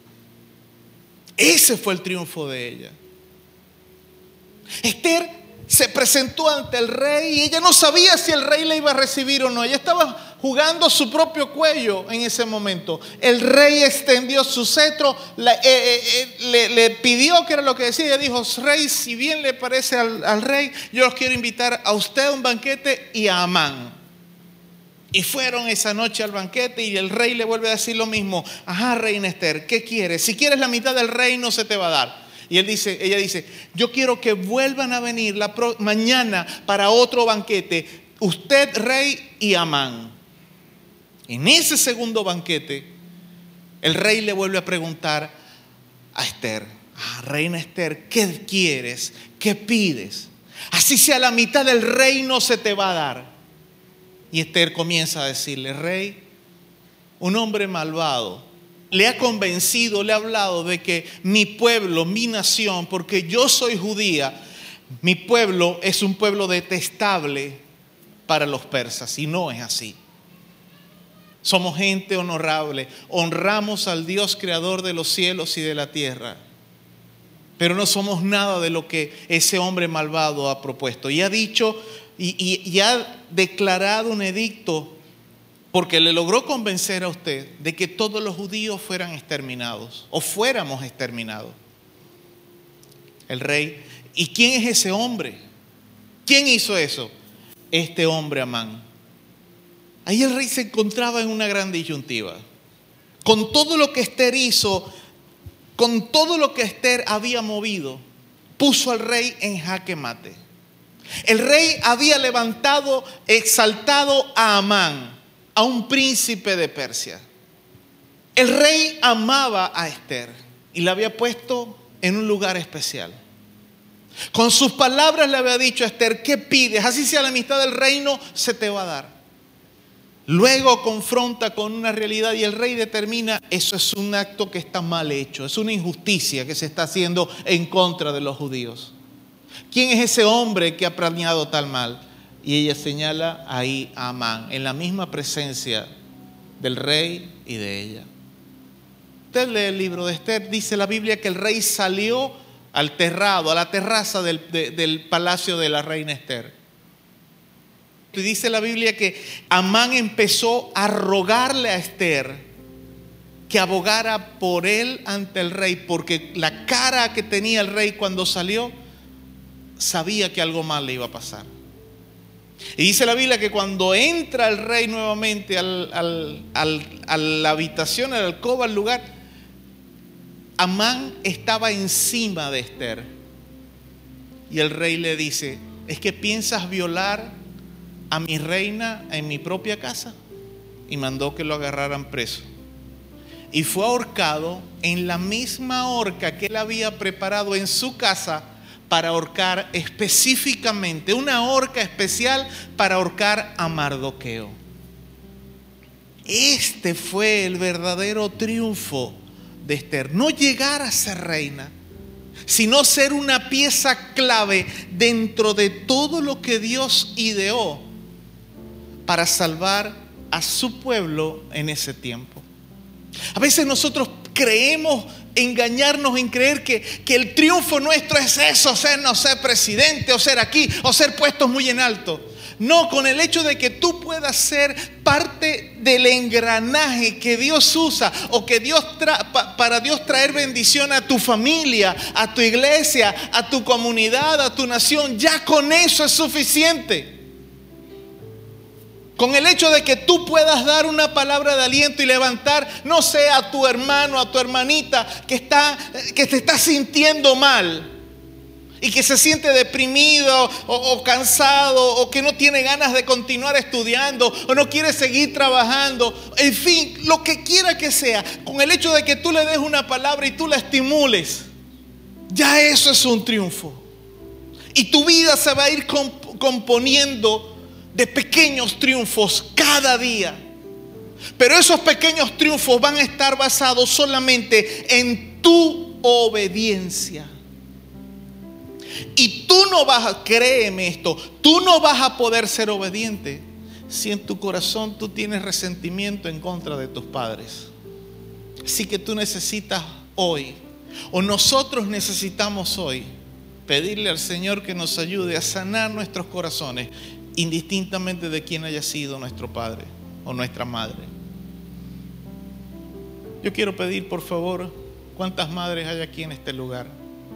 Ese fue el triunfo de ella. Esther se presentó ante el rey y ella no sabía si el rey la iba a recibir o no. Ella estaba jugando su propio cuello en ese momento. El rey extendió su cetro, le pidió, que era lo que decía. Ella dijo: rey, si bien le parece al rey, yo los quiero invitar a usted a un banquete y a Amán. Y fueron esa noche al banquete y el rey le vuelve a decir lo mismo. Ajá, reina Esther, ¿qué quieres? Si quieres la mitad del reino se te va a dar. Y ella dice: yo quiero que vuelvan a venir mañana para otro banquete, usted, rey, y Amán. En ese segundo banquete, el rey le vuelve a preguntar a Esther: reina Esther, ¿qué quieres? ¿Qué pides? Así sea la mitad del reino se te va a dar. Y Esther comienza a decirle: rey, un hombre malvado le ha convencido, le ha hablado de que mi pueblo, mi nación, porque yo soy judía, mi pueblo es un pueblo detestable para los persas. Y no es así. Somos gente honorable, honramos al Dios creador de los cielos y de la tierra, pero no somos nada de lo que ese hombre malvado ha propuesto. Y ha dicho y ha declarado un edicto, porque le logró convencer a usted de que todos los judíos fueran exterminados o fuéramos exterminados. El rey. ¿Y quién es ese hombre? ¿Quién hizo eso? Este hombre, Amán. Ahí el rey se encontraba en una gran disyuntiva. Con todo lo que Esther hizo, con todo lo que Esther había movido, puso al rey en jaque mate. El rey había levantado, exaltado a Amán, a un príncipe de Persia. El rey amaba a Esther y la había puesto en un lugar especial. Con sus palabras le había dicho a Esther: ¿qué pides? Así sea la mitad del reino se te va a dar. Luego confronta con una realidad y el rey determina: eso es un acto que está mal hecho, es una injusticia que se está haciendo en contra de los judíos. ¿Quién es ese hombre que ha planeado tal mal? Y ella señala ahí a Amán, en la misma presencia del rey y de ella. Usted lee el libro de Esther, dice la Biblia que el rey salió al terrado, a la terraza del palacio de la reina Esther. Y dice la Biblia que Amán empezó a rogarle a Esther que abogara por él ante el rey, porque la cara que tenía el rey cuando salió, sabía que algo mal le iba a pasar. Y dice la Biblia que cuando entra el rey nuevamente a la habitación, a la alcoba, al lugar, Amán estaba encima de Esther. Y el rey le dice: ¿es que piensas violar a mi reina en mi propia casa? Y mandó que lo agarraran preso. Y fue ahorcado en la misma horca que él había preparado en su casa para ahorcar específicamente, una horca especial para ahorcar a Mardoqueo. Este fue el verdadero triunfo de Esther. No llegar a ser reina, sino ser una pieza clave dentro de todo lo que Dios ideó para salvar a su pueblo en ese tiempo. A veces nosotros creemos, engañarnos en creer que el triunfo nuestro es eso, ser presidente o ser aquí o ser puestos muy en alto. No, con el hecho de que tú puedas ser parte del engranaje que Dios usa o que para Dios traer bendición a tu familia, a tu iglesia, a tu comunidad, a tu nación, ya con eso es suficiente. Con el hecho de que tú puedas dar una palabra de aliento y levantar, no sé, a tu hermano, a tu hermanita que se está sintiendo mal y que se siente deprimido o cansado o que no tiene ganas de continuar estudiando o no quiere seguir trabajando, en fin, lo que quiera que sea, con el hecho de que tú le des una palabra y tú la estimules, ya eso es un triunfo. Y tu vida se va a ir componiendo de pequeños triunfos cada día. Pero esos pequeños triunfos van a estar basados solamente en tu obediencia. Y tú no vas a, créeme esto, tú no vas a poder ser obediente si en tu corazón tú tienes resentimiento en contra de tus padres. Así que tú necesitas hoy, o nosotros necesitamos hoy, pedirle al Señor que nos ayude a sanar nuestros corazones, indistintamente de quién haya sido nuestro padre o nuestra madre. Yo quiero pedir, por favor, ¿cuántas madres hay aquí en este lugar?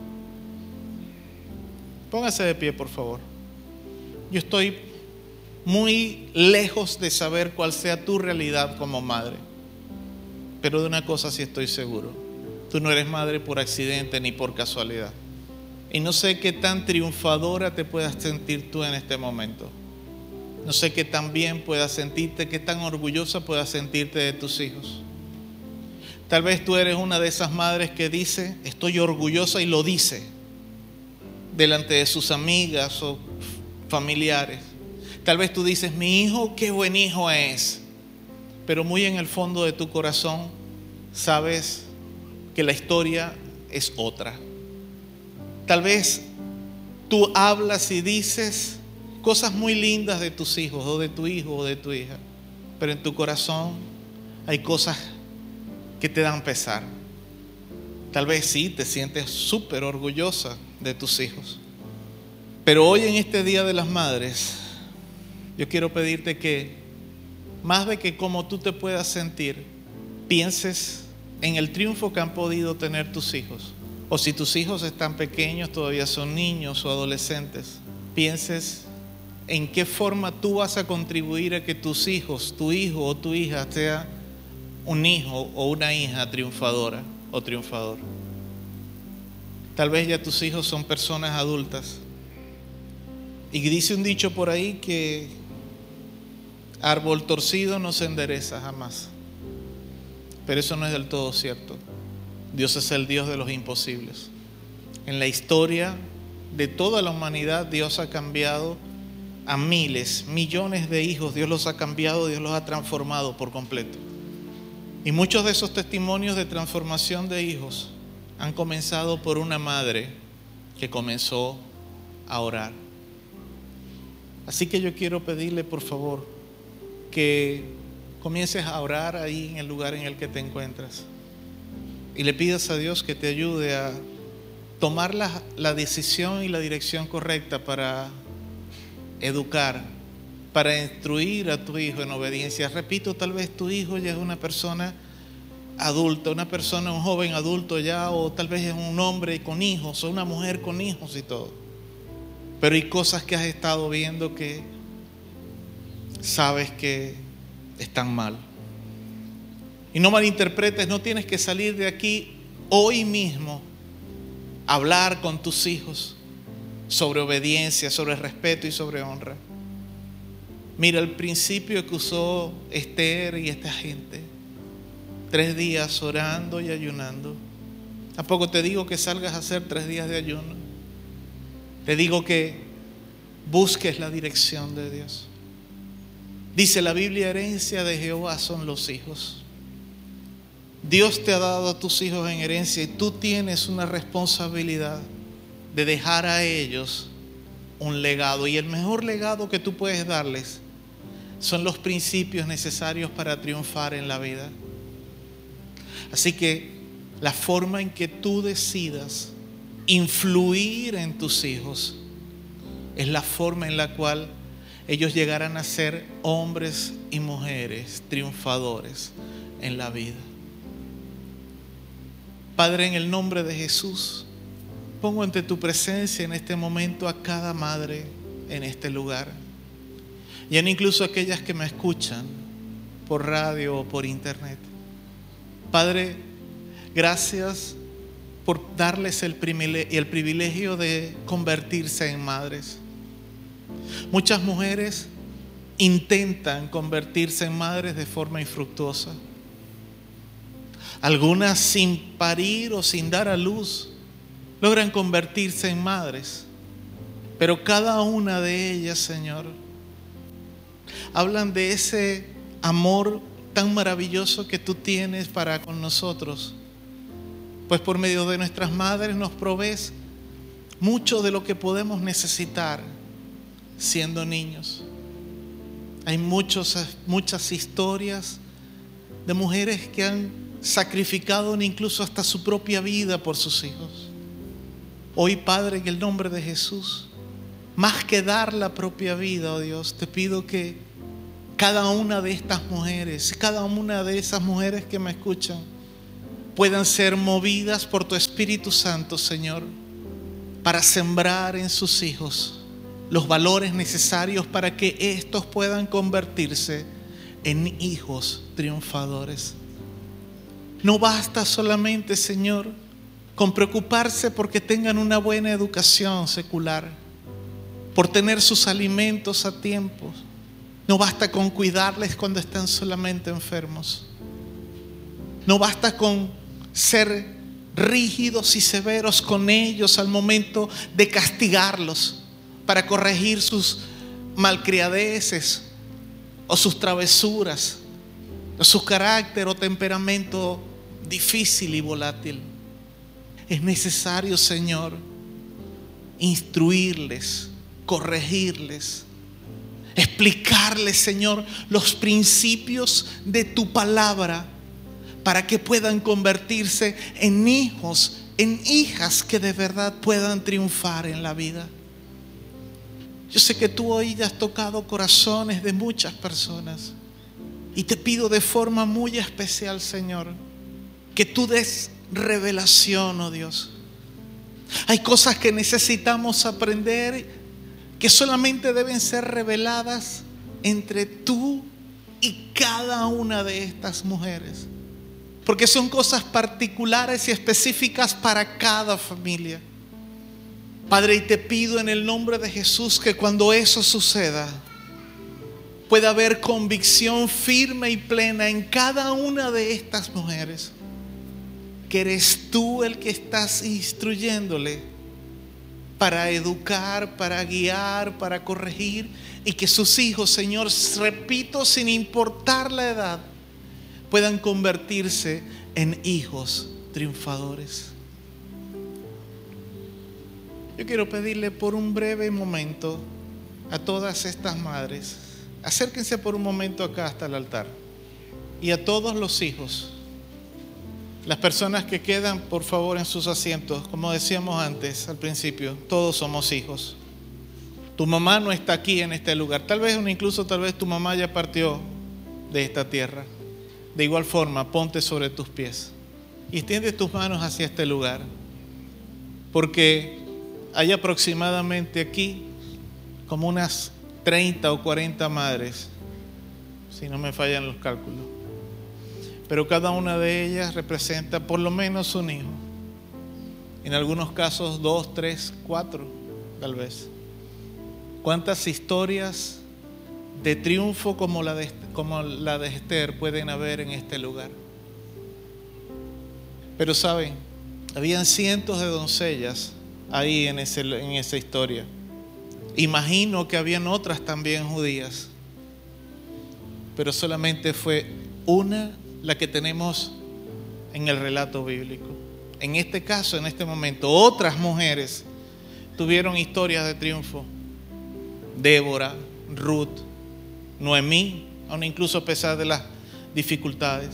Póngase de pie, por favor. Yo estoy muy lejos de saber cuál sea tu realidad como madre, pero de una cosa sí estoy seguro: tú no eres madre por accidente ni por casualidad. Y no sé qué tan triunfadora te puedas sentir tú en este momento. No sé qué tan bien puedas sentirte, qué tan orgullosa puedas sentirte de tus hijos. Tal vez tú eres una de esas madres que dice, estoy orgullosa, y lo dice delante de sus amigas o familiares. Tal vez tú dices, mi hijo, qué buen hijo es. Pero muy en el fondo de tu corazón sabes que la historia es otra. Tal vez tú hablas y dices cosas muy lindas de tus hijos o de tu hijo o de tu hija, pero en tu corazón hay cosas que te dan pesar. Tal vez sí te sientes súper orgullosa de tus hijos, pero hoy en este Día de las Madres yo quiero pedirte que más de que cómo tú te puedas sentir, pienses en el triunfo que han podido tener tus hijos, o si tus hijos están pequeños, todavía son niños o adolescentes, pienses en qué forma tú vas a contribuir a que tus hijos, tu hijo o tu hija sea un hijo o una hija triunfadora o triunfador. Tal vez ya tus hijos son personas adultas y dice un dicho por ahí que árbol torcido no se endereza jamás, pero eso no es del todo cierto. Dios es el Dios de los imposibles. En la historia de toda la humanidad Dios ha cambiado a miles, millones de hijos. Dios los ha cambiado, Dios los ha transformado por completo. Y muchos de esos testimonios de transformación de hijos han comenzado por una madre que comenzó a orar. Así que yo quiero pedirle, por favor, que comiences a orar ahí en el lugar en el que te encuentras y le pidas a Dios que te ayude a tomar la decisión y la dirección correcta para educar, para instruir a tu hijo en obediencia. Repito, tal vez tu hijo ya es una persona adulta, un joven adulto ya, o tal vez es un hombre con hijos o una mujer con hijos y todo. Pero hay cosas que has estado viendo que sabes que están mal. Y no malinterpretes, no tienes que salir de aquí hoy mismo a hablar con tus hijos sobre obediencia, sobre respeto y sobre honra. Mira el principio que usó Esther y esta gente: 3 días orando y ayunando. Tampoco te digo que salgas a hacer 3 días de ayuno, te digo que busques la dirección de Dios. Dice la Biblia, herencia de Jehová son los hijos. Dios te ha dado a tus hijos en herencia y tú tienes una responsabilidad de dejar a ellos un legado. Y el mejor legado que tú puedes darles son los principios necesarios para triunfar en la vida. Así que la forma en que tú decidas influir en tus hijos es la forma en la cual ellos llegarán a ser hombres y mujeres triunfadores en la vida. Padre, en el nombre de Jesús, pongo ante tu presencia en este momento a cada madre en este lugar. Y incluso aquellas que me escuchan por radio o por internet. Padre, gracias por darles el privilegio de convertirse en madres. Muchas mujeres intentan convertirse en madres de forma infructuosa. Algunas sin parir o sin dar a luz logran convertirse en madres. Pero cada una de ellas, Señor, hablan de ese amor tan maravilloso que tú tienes para con nosotros. Pues por medio de nuestras madres nos provees mucho de lo que podemos necesitar siendo niños. Hay muchas historias de mujeres que han sacrificado incluso hasta su propia vida por sus hijos. Hoy, Padre, en el nombre de Jesús, más que dar la propia vida, oh Dios, te pido que cada una de estas mujeres, cada una de esas mujeres que me escuchan, puedan ser movidas por tu Espíritu Santo, Señor, para sembrar en sus hijos los valores necesarios para que estos puedan convertirse en hijos triunfadores. No basta solamente, Señor, con preocuparse porque tengan una buena educación secular, por tener sus alimentos a tiempo. No basta con cuidarles cuando están solamente enfermos. No basta con ser rígidos y severos con ellos al momento de castigarlos para corregir sus malcriadeces o sus travesuras o su carácter o temperamento difícil y volátil. Es necesario, Señor, instruirles, corregirles, explicarles, Señor, los principios de tu palabra para que puedan convertirse en hijos, en hijas que de verdad puedan triunfar en la vida. Yo sé que tú hoy has tocado corazones de muchas personas y te pido de forma muy especial, Señor, que tú des revelación, oh Dios. Hay cosas que necesitamos aprender que solamente deben ser reveladas entre tú y cada una de estas mujeres, porque son cosas particulares y específicas para cada familia. Padre, y te pido en el nombre de Jesús que cuando eso suceda, pueda haber convicción firme y plena en cada una de estas mujeres, que eres tú el que estás instruyéndole para educar, para guiar, para corregir, y que sus hijos, Señor, repito, sin importar la edad, puedan convertirse en hijos triunfadores. Yo quiero pedirle por un breve momento a todas estas madres, acérquense por un momento acá hasta el altar, y a todos los hijos. Las personas que quedan, por favor, en sus asientos. Como decíamos antes, al principio, todos somos hijos. Tu mamá no está aquí en este lugar. Tal vez tu mamá ya partió de esta tierra. De igual forma, ponte sobre tus pies y extiende tus manos hacia este lugar. Porque hay aproximadamente aquí como unas 30 o 40 madres, si no me fallan los cálculos. Pero cada una de ellas representa por lo menos un hijo. En algunos casos 2, 3, 4, tal vez. ¿Cuántas historias de triunfo como la de Esther pueden haber en este lugar? Pero saben, habían cientos de doncellas ahí en esa historia. Imagino que habían otras también judías, pero solamente fue una la que tenemos en el relato bíblico. En este caso, en este momento, otras mujeres tuvieron historias de triunfo. Débora, Ruth, Noemí, aun incluso a pesar de las dificultades.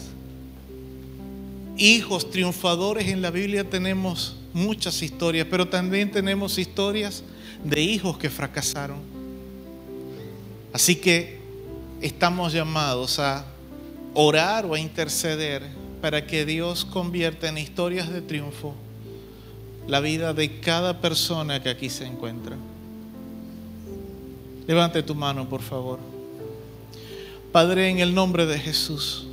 Hijos triunfadores en la Biblia tenemos muchas historias, pero también tenemos historias de hijos que fracasaron. Así que estamos llamados a orar o a interceder para que Dios convierta en historias de triunfo la vida de cada persona que aquí se encuentra. Levante tu mano, por favor. Padre, en el nombre de Jesús,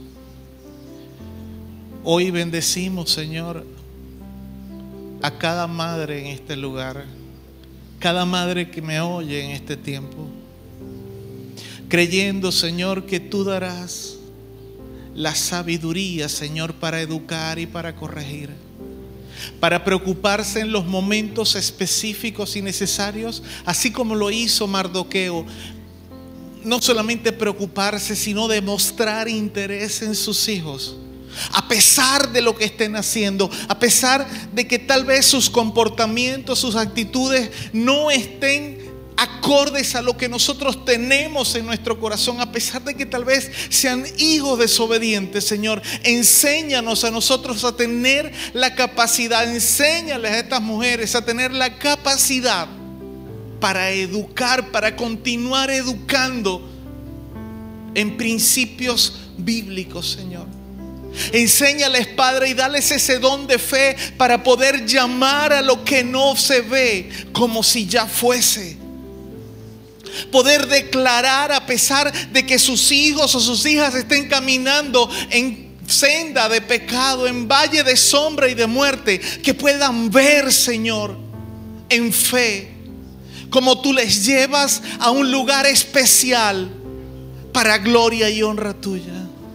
hoy bendecimos, Señor, a cada madre en este lugar, cada madre que me oye en este tiempo, creyendo, Señor, que tú darás la sabiduría, Señor, para educar y para corregir, para preocuparse en los momentos específicos y necesarios, así como lo hizo Mardoqueo. No solamente preocuparse, sino demostrar interés en sus hijos, a pesar de lo que estén haciendo, a pesar de que tal vez sus comportamientos, sus actitudes no estén acordes a lo que nosotros tenemos en nuestro corazón, a pesar de que tal vez sean hijos desobedientes. Señor, enséñanos a nosotros a tener la capacidad, enséñales a estas mujeres a tener la capacidad para educar, para continuar educando en principios bíblicos, Señor. Enséñales, Padre, y dales ese don de fe para poder llamar a lo que no se ve como si ya fuese. Poder declarar, a pesar de que sus hijos o sus hijas estén caminando en senda de pecado, en valle de sombra y de muerte, que puedan ver, Señor, en fe, como tú les llevas a un lugar especial para gloria y honra tuya.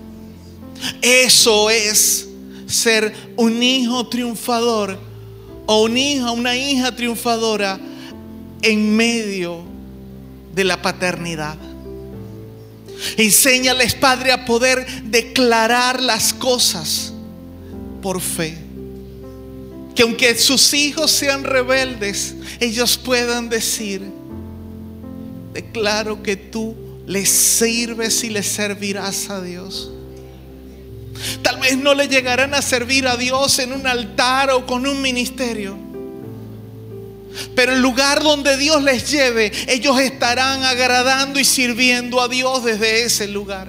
Eso es ser un hijo triunfador o una hija triunfadora en medio de la paternidad. Enséñales, Padre, a poder declarar las cosas por fe. Que aunque sus hijos sean rebeldes, ellos puedan decir: declaro que tú les sirves y les servirás a Dios. Tal vez no le llegarán a servir a Dios en un altar o con un ministerio, pero el lugar donde Dios les lleve, ellos estarán agradando y sirviendo a Dios desde ese lugar.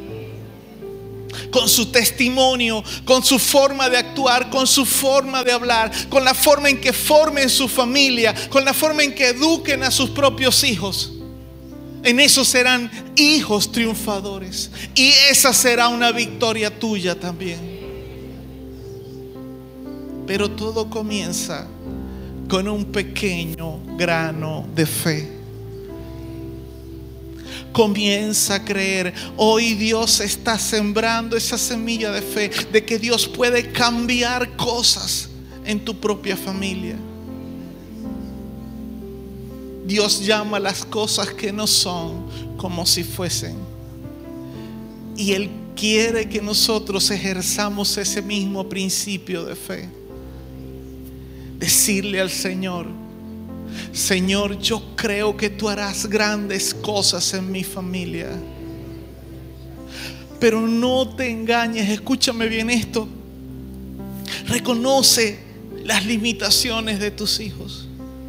Con su testimonio, con su forma de actuar, con su forma de hablar, con la forma en que formen su familia, con la forma en que eduquen a sus propios hijos. En eso serán hijos triunfadores. Y esa será una victoria tuya también. Pero todo comienza con un pequeño grano de fe. Comienza a creer. Hoy Dios está sembrando esa semilla de fe, de que Dios puede cambiar cosas en tu propia familia. Dios llama las cosas que no son como si fuesen. Y Él quiere que nosotros ejerzamos ese mismo principio de fe. Decirle al Señor: Señor, yo creo que tú harás grandes cosas en mi familia. Pero no te engañes, escúchame bien esto. Reconoce las limitaciones de tus hijos.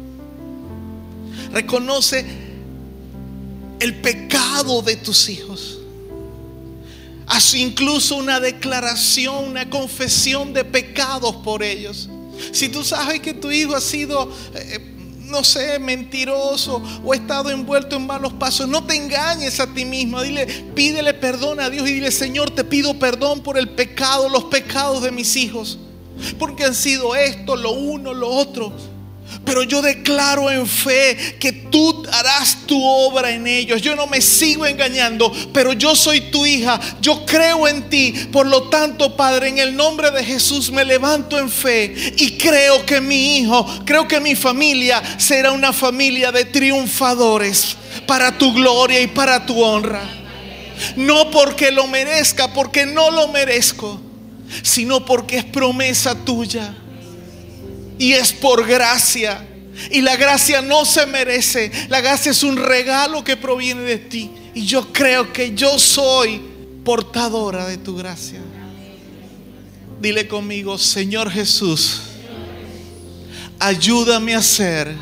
Reconoce el pecado de tus hijos. Haz incluso una declaración, una confesión de pecados por ellos. Si tú sabes que tu hijo ha sido, no sé, mentiroso o ha estado envuelto en malos pasos, no te engañes a ti mismo. Pídele perdón a Dios y dile: Señor, te pido perdón por el pecado, los pecados de mis hijos, porque han sido esto, lo uno, lo otro. pero yo declaro en fe que tú harás tu obra en ellos. Yo no me sigo engañando, pero yo soy tu hija, yo creo en ti. Por lo tanto, Padre, en el nombre de Jesús me levanto en fe y creo que mi hijo, creo que mi familia será una familia de triunfadores para tu gloria y para tu honra. No porque lo merezca, porque no lo merezco, sino porque es promesa tuya. Y es por gracia. Y la gracia no se merece. La gracia es un regalo que proviene de ti. Y yo creo que yo soy portadora de tu gracia. Dile conmigo: Señor Jesús, ayúdame a ser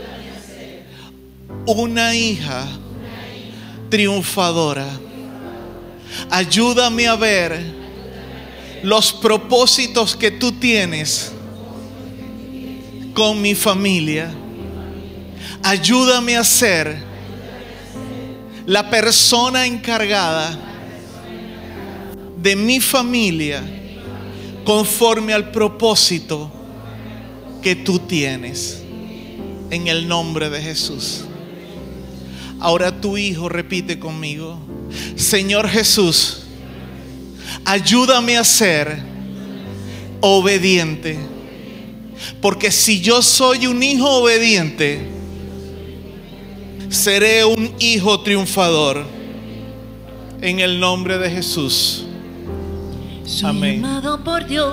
una hija triunfadora. Ayúdame a ver los propósitos que tú tienes con mi familia. Ayúdame a ser la persona encargada de mi familia conforme al propósito que tú tienes, en el nombre de Jesús. Ahora tu hijo repite conmigo: Señor Jesús, ayúdame a ser obediente. Porque si yo soy un hijo obediente, seré un hijo triunfador. En el nombre de Jesús. Soy Amén. amado por Dios,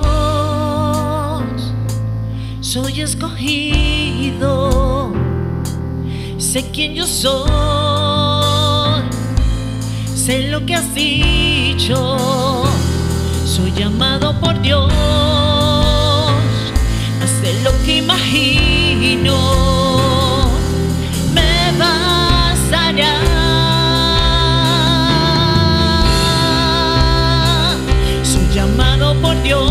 soy escogido, sé quién yo soy, sé lo que has dicho. Soy amado por Dios, hace lo que imagino, me bastará. Soy amado por Dios,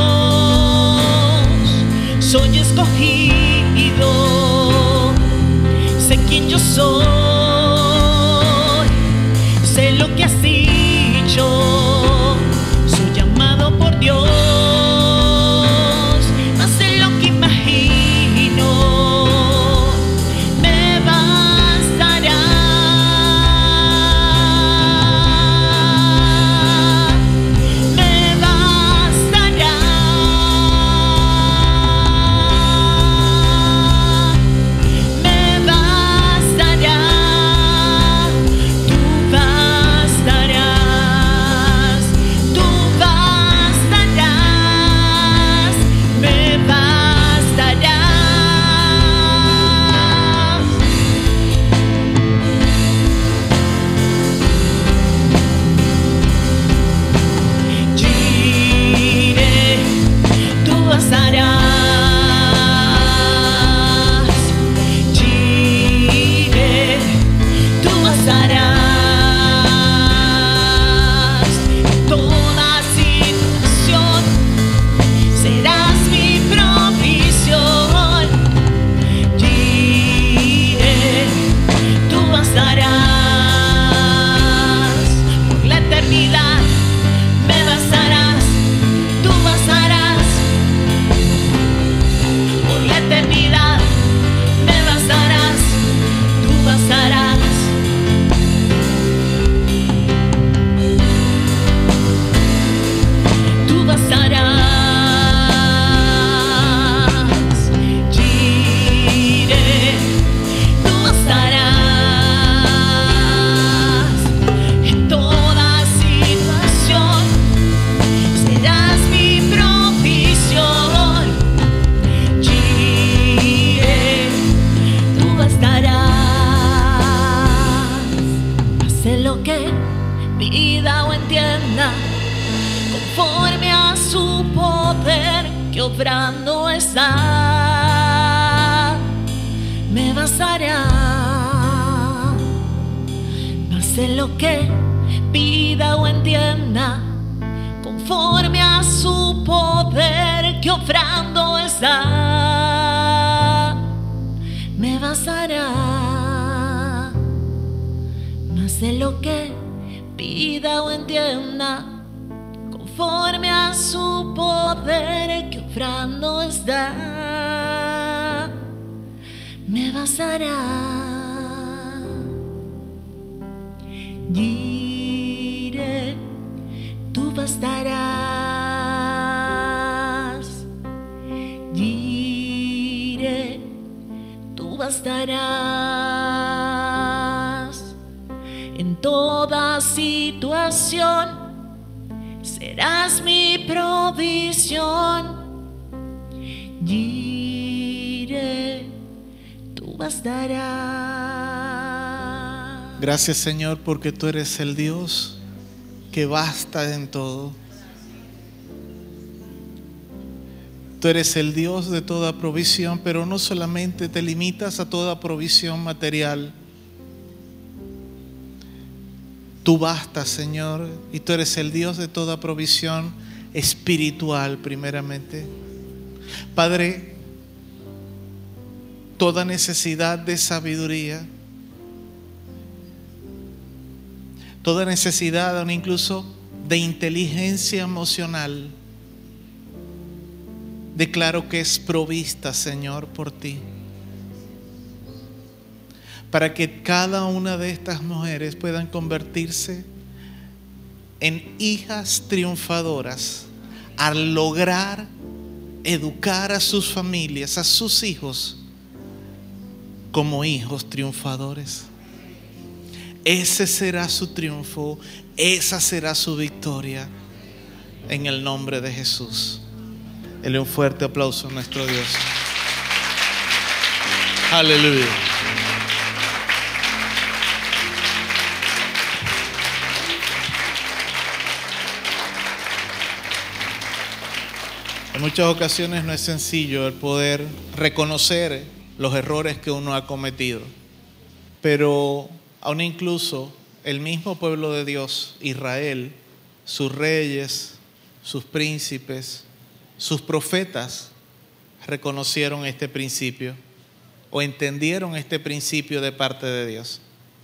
soy escogido, sé quién yo soy, sé lo que has dicho. Soy amado por Dios, hace lo que imagino, me bastará. Me bastará. Me bastará. Tú bastarás. Tú bastarás. Me bastarás. Giré, tú bastarás. Giré, tú bastarás. Toda situación serás mi provisión. Giré, tú bastarás. Por la eternidad me bastarás. Tú bastarás. Por la eternidad me bastarás. Tú bastarás. Tú bastarás. Giré, tú bastarás. En toda situación serás mi provisión. Giré, tú bastarás. Hace lo que pida o entienda, conforme a su poder que obrando está. Me bastará. Hace lo que pida o entienda, conforme a su poder que obrando está. Me bastará. Hace lo que pida o entienda, conforme a su poder que obrando está. me bastará. Diré, tú bastarás. Diré, tú bastarás. En toda situación serás mi provisión. Diré, tú bastarás. Gracias, Señor, porque tú eres el Dios que basta en todo. Tú eres el Dios de toda provisión, pero no solamente te limitas a toda provisión material. Tú bastas, Señor, y tú eres el Dios de toda provisión espiritual, primeramente. Padre, toda necesidad de sabiduría, toda necesidad aún incluso de inteligencia emocional, declaro que es provista, Señor, por ti. Para que cada una de estas mujeres puedan convertirse en hijas triunfadoras al lograr educar a sus familias, a sus hijos, como hijos triunfadores. Ese será su triunfo, esa será su victoria, en el nombre de Jesús. Dele un fuerte aplauso a nuestro Dios. Aleluya. En muchas ocasiones no es sencillo el poder reconocer los errores que uno ha cometido, pero aún incluso el mismo pueblo de Dios, Israel, sus reyes, sus príncipes, sus profetas reconocieron este principio o entendieron este principio de parte de Dios.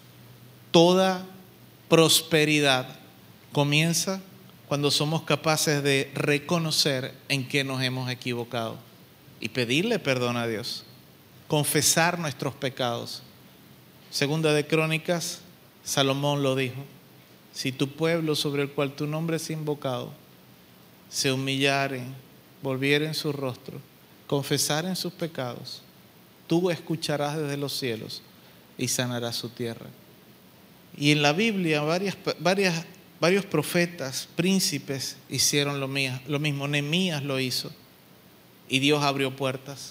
Toda prosperidad comienza cuando somos capaces de reconocer en qué nos hemos equivocado y pedirle perdón a Dios, confesar nuestros pecados. Segunda de Crónicas, Salomón lo dijo: si tu pueblo sobre el cual tu nombre es invocado se humillaren, volvieren su rostro, confesaren sus pecados, tú escucharás desde los cielos y sanarás su tierra. Y en la Biblia varios profetas, príncipes hicieron lo mismo. Nehemías lo hizo y Dios abrió puertas.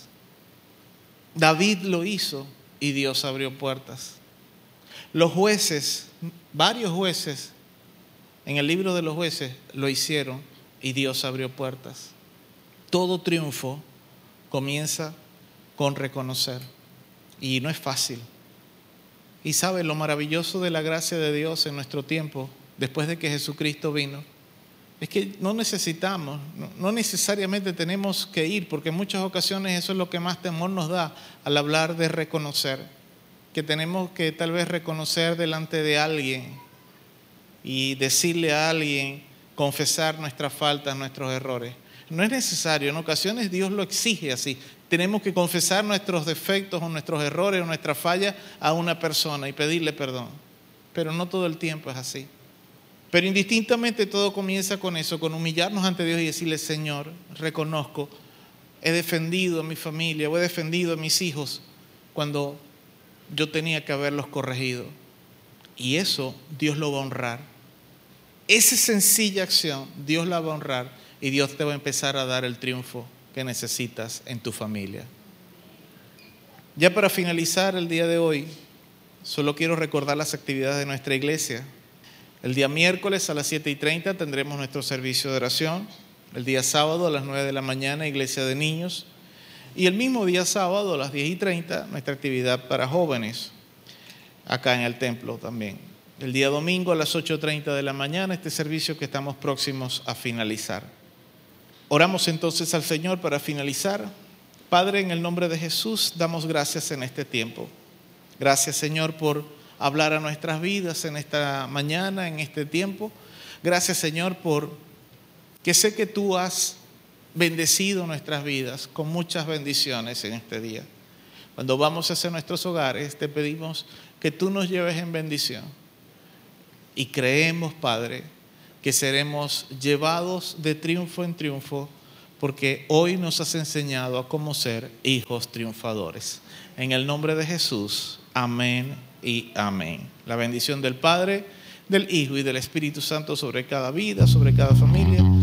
David lo hizo y Dios abrió puertas. Los jueces, varios jueces en el libro de los jueces lo hicieron y Dios abrió puertas. Todo triunfo comienza con reconocer, y no es fácil. Y sabe, lo maravilloso de la gracia de Dios en nuestro tiempo, después de que Jesucristo vino, es que no necesitamos, no necesariamente tenemos que ir, porque en muchas ocasiones eso es lo que más temor nos da al hablar de reconocer, que tenemos que tal vez reconocer delante de alguien y decirle a alguien, confesar nuestras faltas, nuestros errores. No es necesario, en ocasiones Dios lo exige así. Tenemos que confesar nuestros defectos o nuestros errores o nuestras fallas a una persona y pedirle perdón. Pero no todo el tiempo es así. Pero indistintamente todo comienza con eso, con humillarnos ante Dios y decirle: Señor, reconozco, he defendido a mi familia o he defendido a mis hijos cuando yo tenía que haberlos corregido. Y eso Dios lo va a honrar. Esa sencilla acción Dios la va a honrar y Dios te va a empezar a dar el triunfo que necesitas en tu familia. Ya para finalizar el día de hoy, solo quiero recordar las actividades de nuestra iglesia. El día miércoles a las 7:30 tendremos nuestro servicio de oración. El día sábado a las 9 de la mañana, iglesia de niños. Y el mismo día sábado a las 10:30, nuestra actividad para jóvenes, acá en el templo también. El día domingo a las 8:30 de la mañana, este servicio que estamos próximos a finalizar. Oramos entonces al Señor para finalizar. Padre, en el nombre de Jesús, damos gracias en este tiempo. Gracias, Señor, por hablar a nuestras vidas en esta mañana, en este tiempo. Gracias, Señor, por que sé que tú has bendecido nuestras vidas con muchas bendiciones en este día. Cuando vamos hacia nuestros hogares, te pedimos que tú nos lleves en bendición. Y creemos, Padre, que seremos llevados de triunfo en triunfo, porque hoy nos has enseñado a cómo ser hijos triunfadores. En el nombre de Jesús, amén y amén. La bendición del Padre, del Hijo y del Espíritu Santo sobre cada vida, sobre cada familia